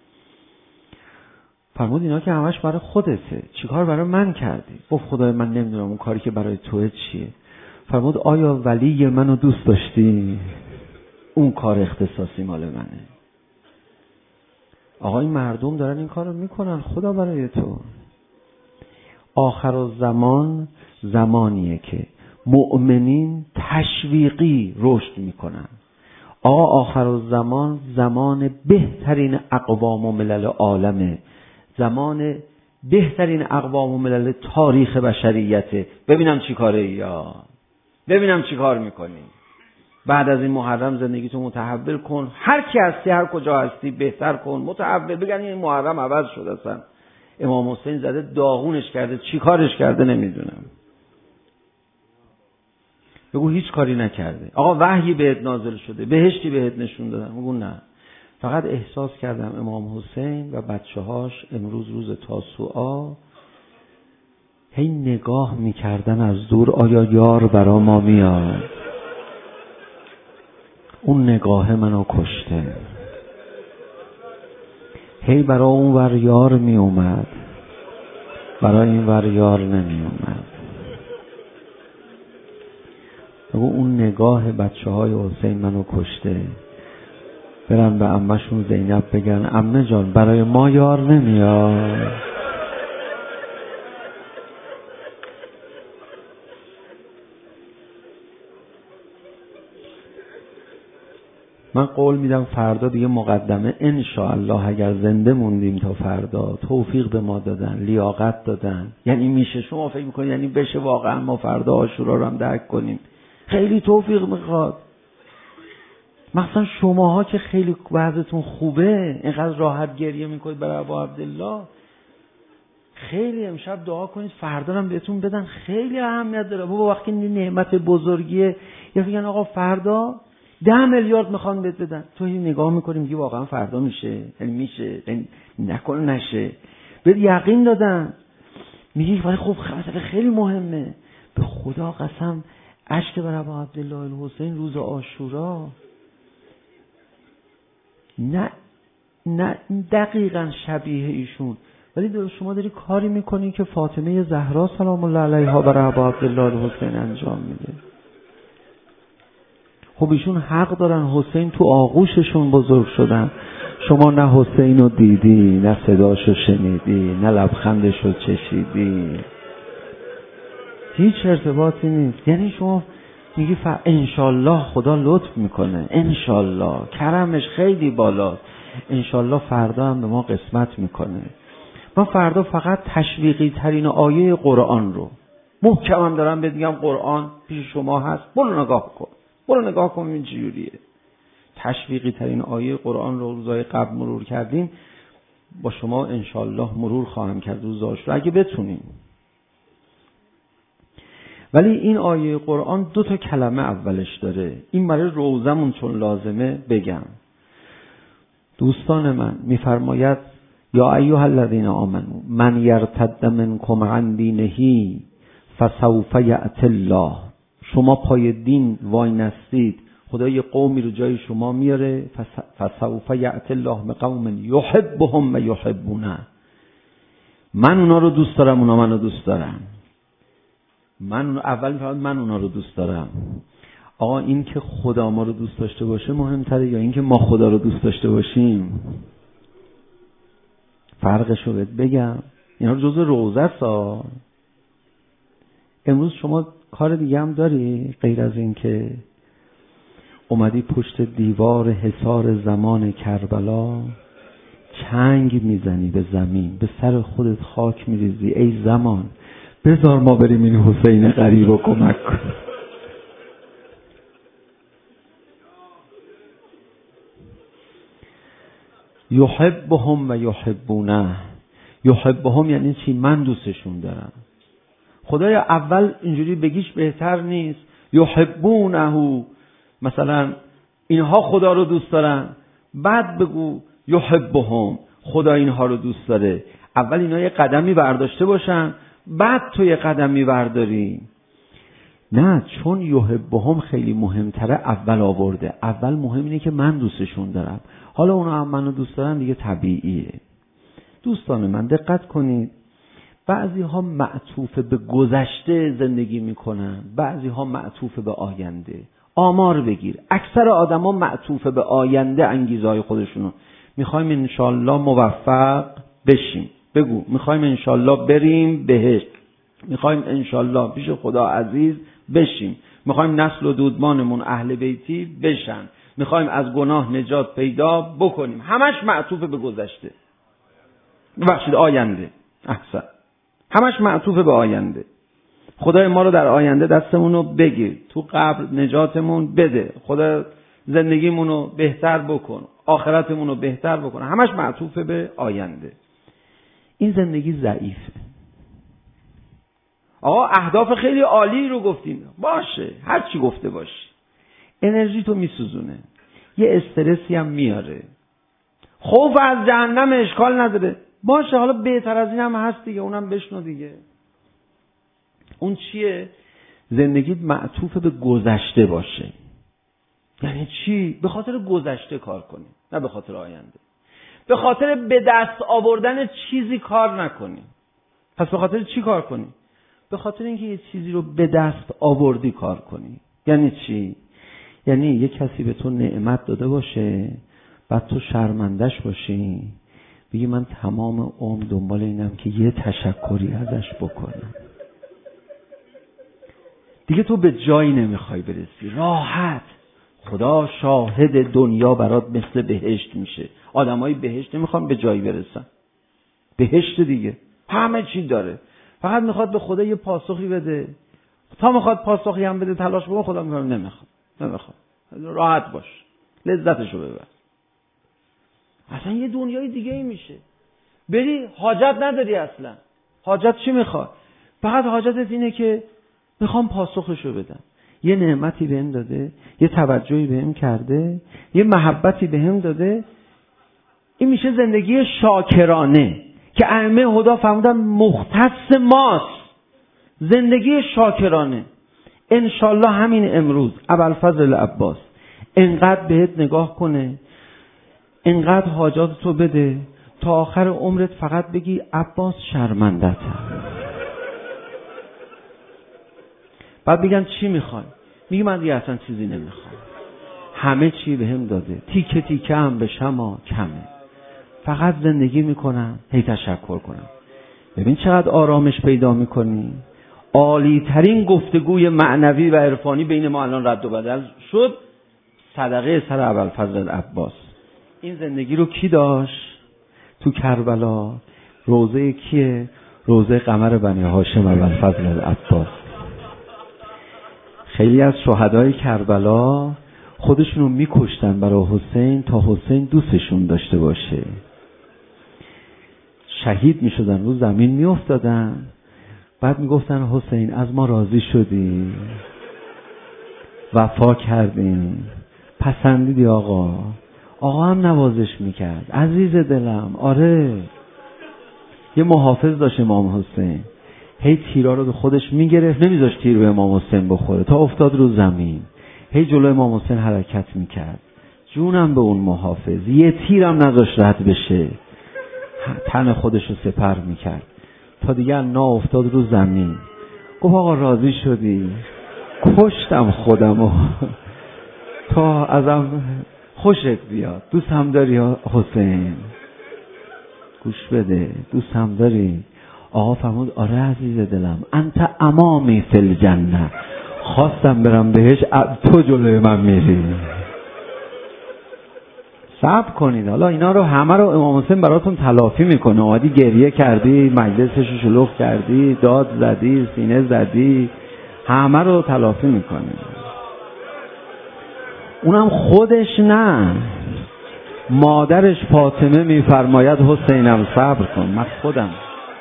فرمود اینا که همش برای خودته، چیکار برای من کردی؟ گفت خدای من نمیدونم اون کاری که برای توه چیه. فرمود آیا ولی منو دوست داشتی؟ اون کار اختصاصی مال منه. آقا این مردم دارن این کارو میکنن خدا برای تو. آخرالزمان زمانیه که مؤمنین تشویقی رشد میکنن. آقا آخرالزمان زمان بهترین اقوام و ملل عالمه، زمان بهترین اقوام و ملل تاریخ بشریته. ببینم چی کاره یا ببینم چی کار میکنی. بعد از این محرم زندگیتو متحول کن، هر کی هستی هر کجا هستی بهتر کن، متحول. بگن این محرم عوض شد، اصلا امام حسین زده داغونش کرده، چی کارش کرده نمیدونم. بگو هیچ کاری نکرده. آقا وحی بهت نازل شده، بهشتی بهت نشون دادن. بگو نه، فقط احساس کردم امام حسین و بچه‌هاش امروز روز تاسوعا هی نگاه میکردن از دور، آیا یار برا ما میاد؟ اون نگاه منو کشته. هی برا اون ور یار می اومد، برا این ور یار نمی اومد. بگو اون نگاه بچه های حسین منو کشته. برن به عمه‌شون زینب بگن عمه جان برای ما یار نمیاد. من قول میدم فردا دیگه مقدمه انشاءالله اگر زنده موندیم تا فردا توفیق به ما دادن، لیاقت دادن، یعنی میشه. شما فکر میکنید یعنی بشه واقعا ما فردا عاشورا رو هم درک کنیم؟ خیلی توفیق میخواد. مثلا شماها که خیلی وضعتون خوبه اینقدر راحت گریه میکنید برای ابا عبدالله، خیلی امشب دعا کنید فردا هم بهتون بدن. خیلی اهمیت داره بابا. وقتی نعمت بزرگیه یا میگن آقا فردا 10 میلیارد میخوان بهت بدن، تو نگاه میکنیم که واقعا فردا میشه؟ یعنی میشه؟ یعنی نکنه نشه. به یقین دادن میگی ولی خب مسئله خیلی مهمه. به خدا قسم اشک بر ابا عبدالله الحسین روز عاشورا نه دقیقاً شبیه ایشون، ولی شما داری کاری میکنی که فاطمه زهرا سلام الله علیها برای ابا عبدالله الحسین انجام میده. خب ایشون حق دارن، حسین تو آغوششون بزرگ شدن. شما نه حسین رو دیدی، نه صداشو شنیدی، نه لبخندشو چشیدی، هیچ ارتباطی نیست. یعنی شما میگی انشالله خدا لطف میکنه، انشالله کرمش خیلی بالاست، انشالله فردا هم به ما قسمت میکنه. من فردا فقط تشویقی ترین آیه قرآن رو محکمم دارم بهت میگم، قرآن پیش شما هست، برو نگاه کن، برو نگاه کن این چجوریه. تشویقی ترین آیه قرآن رو روزهای قبل مرور کردیم، با شما انشالله مرور خواهم کرد روز عاشورا اگه بتونیم. ولی این آیه قرآن 2 کلمه اولش داره. این برای روزمون چون لازمه بگم. دوستان من میفرماید یا ایها الذین آمنو من یرتد منکم عن دینه فسوف یأتی الله. شما پای دین وای نستید، خدا یه قومی رو جای شما میاره. فسوف یأتی الله بقوم یحبهم و یحبونه. من اونا رو دوست دارم، اونا منو دوست دارن. من اونا رو دوست دارم. آقا این که خدا ما رو دوست داشته باشه مهمتره یا این که ما خدا رو دوست داشته باشیم؟ فرقش رو بهت بگم. اینا رو جزء روزه است. امروز شما کار دیگه هم داری غیر از این که اومدی پشت دیوار حصار زمان کربلا چنگ میزنی به زمین، به سر خودت خاک میریزی، ای زمان بذار ما بریم این حسین غریب رو کمک کنیم. یحبهم و یحبونه. یحبهم یعنی چی؟ من دوستشون دارم. خدای اول اینجوری بگیش بهتر نیست؟ یحبونه، مثلا اینها خدا رو دوست دارن، بعد بگو یحبهم خدا اینها رو دوست داره. اول اینا یه قدمی برداشته باشن، بعد تو یه قدمی برداری. نه، چون یحبهم خیلی مهمتره اول آورده. اول مهم اینه که من دوستشون دارم، حالا اونا هم منو دوست دارن دیگه طبیعیه. دوستان من دقت کنید، بعضی ها معطوف به گذشته زندگی میکنن، بعضی ها معطوف به آینده. آمار بگیر، اکثر آدم ها معطوف به آینده انگیزهای خودشونو. میخوایم انشالله موفق بشیم، بگو میخوایم انشالله بریم بهشت، میخوایم انشالله پیش خدا عزیز بشیم، میخوایم نسل و دودمانمون اهل بیتی بشن، میخوایم از گناه نجات پیدا بکنیم. همش معطوف به گذشته، ببخشید آینده. احسن، همش معطوف به آینده. خدای ما رو در آینده دستمون رو بگیر، تو قبر نجاتمون بده، خدا زندگیمون رو بهتر بکن، آخرتمون رو بهتر بکن. همش معطوف به آینده. این زندگی ضعیفه. آقا اهداف خیلی عالی رو گفتیم، باشه هر چی گفته باشی، انرژی تو میسوزونه، یه استرسی هم میاره. خوف از جهنم اشکال نداره، باشه حالا بهتر از این هم هست دیگه، اونم بشنو دیگه. اون چیه؟ زندگیت معطوف به گذشته باشه. یعنی چی؟ به خاطر گذشته کار کنی، نه به خاطر آینده. به خاطر به دست آوردن چیزی کار نکنی. پس به خاطر چی کار کنی؟ به خاطر اینکه یه چیزی رو به دست آوردی کار کنی. یعنی چی؟ یعنی یه کسی به تو نعمت داده باشه، بعد تو شرمندش باشی، بگی من تمام عمر دنبال اینم که یه تشکری ازش بکنم. دیگه تو به جایی نمیخوای برسی، راحت. خدا شاهد، دنیا برات مثل بهشت میشه. آدمای بهشت نمیخوان به جایی برسن. بهشت دیگه همه چی داره، فقط میخواد به خدا یه پاسخی بده. تا میخواد پاسخی هم بده تلاش بکن، خدا میگه نمیخواد. راحت باش، لذتشو ببر. اصلا یه دنیای دیگه ای میشه. بری حاجت نداری اصلا. حاجت چی میخواد؟ فقط حاجتت اینه که میخوام پاسخشو بدم. یه نعمتی بهم داده، یه توجهی بهم کرده، یه محبتی بهم داده. این میشه زندگی شاکرانه که ائمه هدا فرمودن مختص ماست. زندگی شاکرانه. انشالله همین امروز ابوالفضل عباس انقدر بهت نگاه کنه، انقدر حاجاتتو بده، تا آخر عمرت فقط بگی عباس شرمنده‌تم. بعد بگن چی میخوای؟ میگی من دیگه اصلا چیزی نمیخوام، همه چی بهم داده، تیکه تیکه هم به شما کمه، فقط زندگی میکنم هی تشکر کنم. ببین چقدر آرامش پیدا میکنی. عالی ترین گفتگوی معنوی و عرفانی بین ما الان رد و بدل شد صدقه سر ابوالفضل عباس. این زندگی رو کی داشت؟ تو کربلا روضه کیه؟ روضه قمر بنی هاشم ابوالفضل عباس. خیلی از شهدای کربلا خودشونو میکشتن برای حسین تا حسین دوستشون داشته باشه. شهید میشدن، رو زمین میافتادن، بعد میگفتن حسین از ما راضی شدی، وفا کردیم، پسندیدی آقا. آقا هم نوازش میکرد، عزیز دلم. آره، یه محافظ داشت امام حسین، هی تیرا رو به خودش میگرفت، نمیذاشت تیر به امام حسین بخوره تا افتاد رو زمین. هی جلو امام حسین حرکت میکرد، جونم به اون محافظ، یه تیرم نذاشت رد بشه، تن خودش رو سپر میکرد تا دیگه نا افتاد رو زمین. گفت آقا راضی شدی؟ کشتم خودمو تا ازم خوشت بیاد. دوست هم داری حسین؟ گوش بده، دوست هم داری؟ آقا فرمود آره عزیز دلم، انت امامی فی الجنه، خواستم برم بهش، تو جلوی من میری. صبر کنید، حالا اینا رو همه رو امام حسین براتون تلافی میکنه. اومدی گریه کردی، مجلسش رو شلوغ کردی، داد زدی، سینه زدی، همه رو تلافی میکنه. اونم خودش نه، مادرش فاطمه میفرماید حسینم صبر کن. من خودم،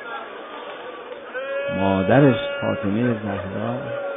مادرش فاطمه زهرا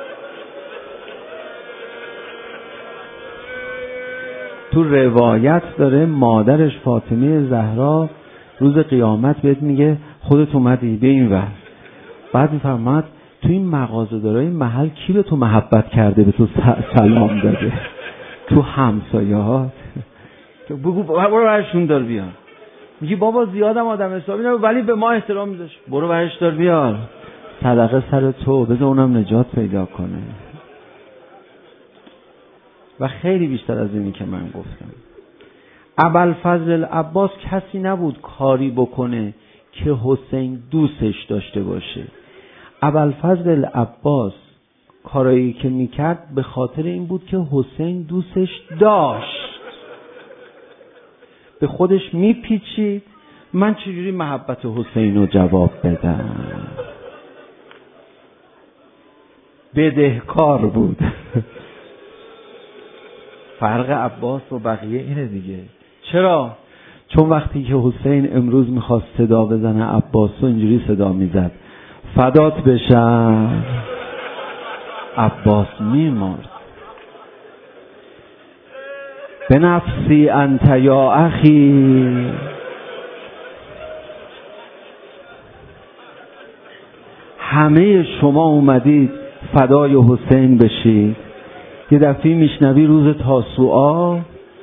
تو روایت داره، مادرش فاطمه زهرا روز قیامت بهت میگه خودت اومدی به این ور، بعد میفرماد تو این مغازه‌دارای محل کی به تو محبت کرده، به تو سلام داده؟ تو همسایه‌هات. بگو برو برشون دار بیار. میگی بابا زیادم آدم حسابی نبود ولی به ما احترام میذاشت، برو برش دار بیار، صدقه سر تو، بذار اونم نجات پیدا کنه. و خیلی بیشتر از اینی که من گفتم. ابوالفضل عباس کسی نبود کاری بکنه که حسین دوستش داشته باشه. ابوالفضل عباس کارایی که میکرد به خاطر این بود که حسین دوستش داشت. به خودش میپیچید من چجوری محبت حسین رو جواب بدم. بدهکار بود. فرق عباس و بقیه اینه دیگه. چرا؟ چون وقتی که حسین امروز میخواست صدا بزنه عباس رو اینجوری صدا میزد فدات بشم، عباس میمرد. به نفسی انت یا اخی، همه شما اومدید فدای حسین بشید. یه دفعه میشنوی روز تاسوعا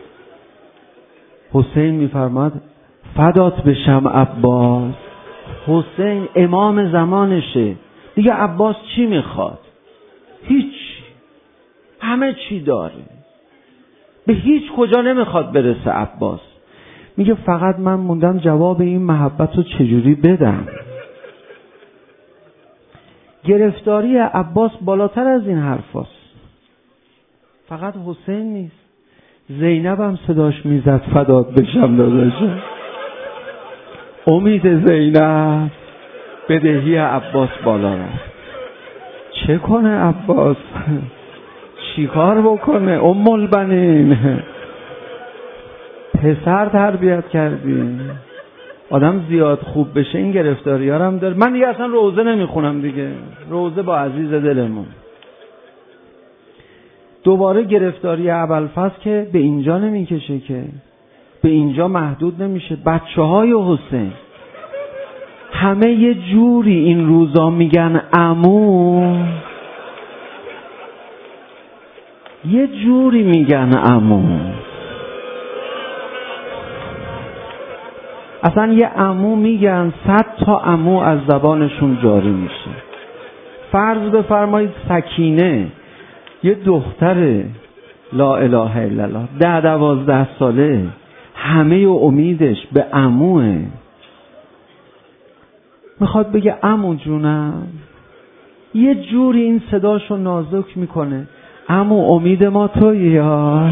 حسین میفرماد فدات بشم عباس. حسین امام زمانشه دیگه، عباس چی میخواد؟ هیچ. همه همه چی داره، به هیچ کجا نمیخواد برسه عباس. میگه فقط من موندم جواب این محبت رو چجوری بدم. گرفتاری عباس بالاتر از این حرف هست. فقط حسین نیست، زینب هم صداش میزد فدات بشم داداشم. امید زینب بدهی عباس بالا رفت. چه کنه عباس؟ چی کار بکنه؟ ام البنین پسر تربیت کردی، آدم زیاد خوب بشه این گرفتاری ها هم داره. من دیگه اصلا روزه نمیخونم دیگه، روزه با عزیز دلمون. دوباره گرفتاری ابوالفضل که به اینجا نمیکشه، که به اینجا محدود نمیشه. بچه های حسین همه یه جوری این روزا میگن عمو، یه جوری میگن عمو. اصلا یه عمو میگن 100 تا عمو از زبانشون جاری میشه. فرض بفرمایید سکینه یه دختر لا اله الا الله 10-12 ساله، همه امیدش به عموه، میخواد بگه عمو جونم، یه جوری این صداشو نازک میکنه، عمو امید ما تویی، یا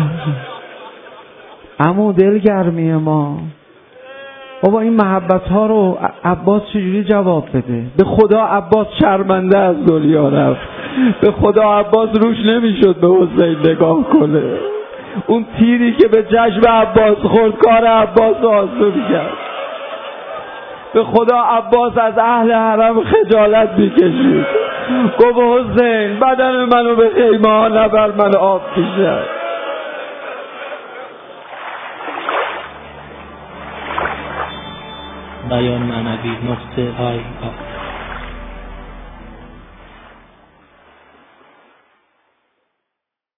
عمو دلگرمی ما. بابا این محبت ها رو عباس چجوری جواب بده؟ به خدا عباس شرمنده از دنیا رفت، به خدا عباس روش نمیشد به حسین نگاه کنه. اون تیری که به چشم عباس خورد کار عباس رو آسون کرد. به خدا عباس از اهل حرم خجالت میکشید، گفت حسین بدن منو به خیمه ها نبر، من آب میشم. بیان معنوی نقطه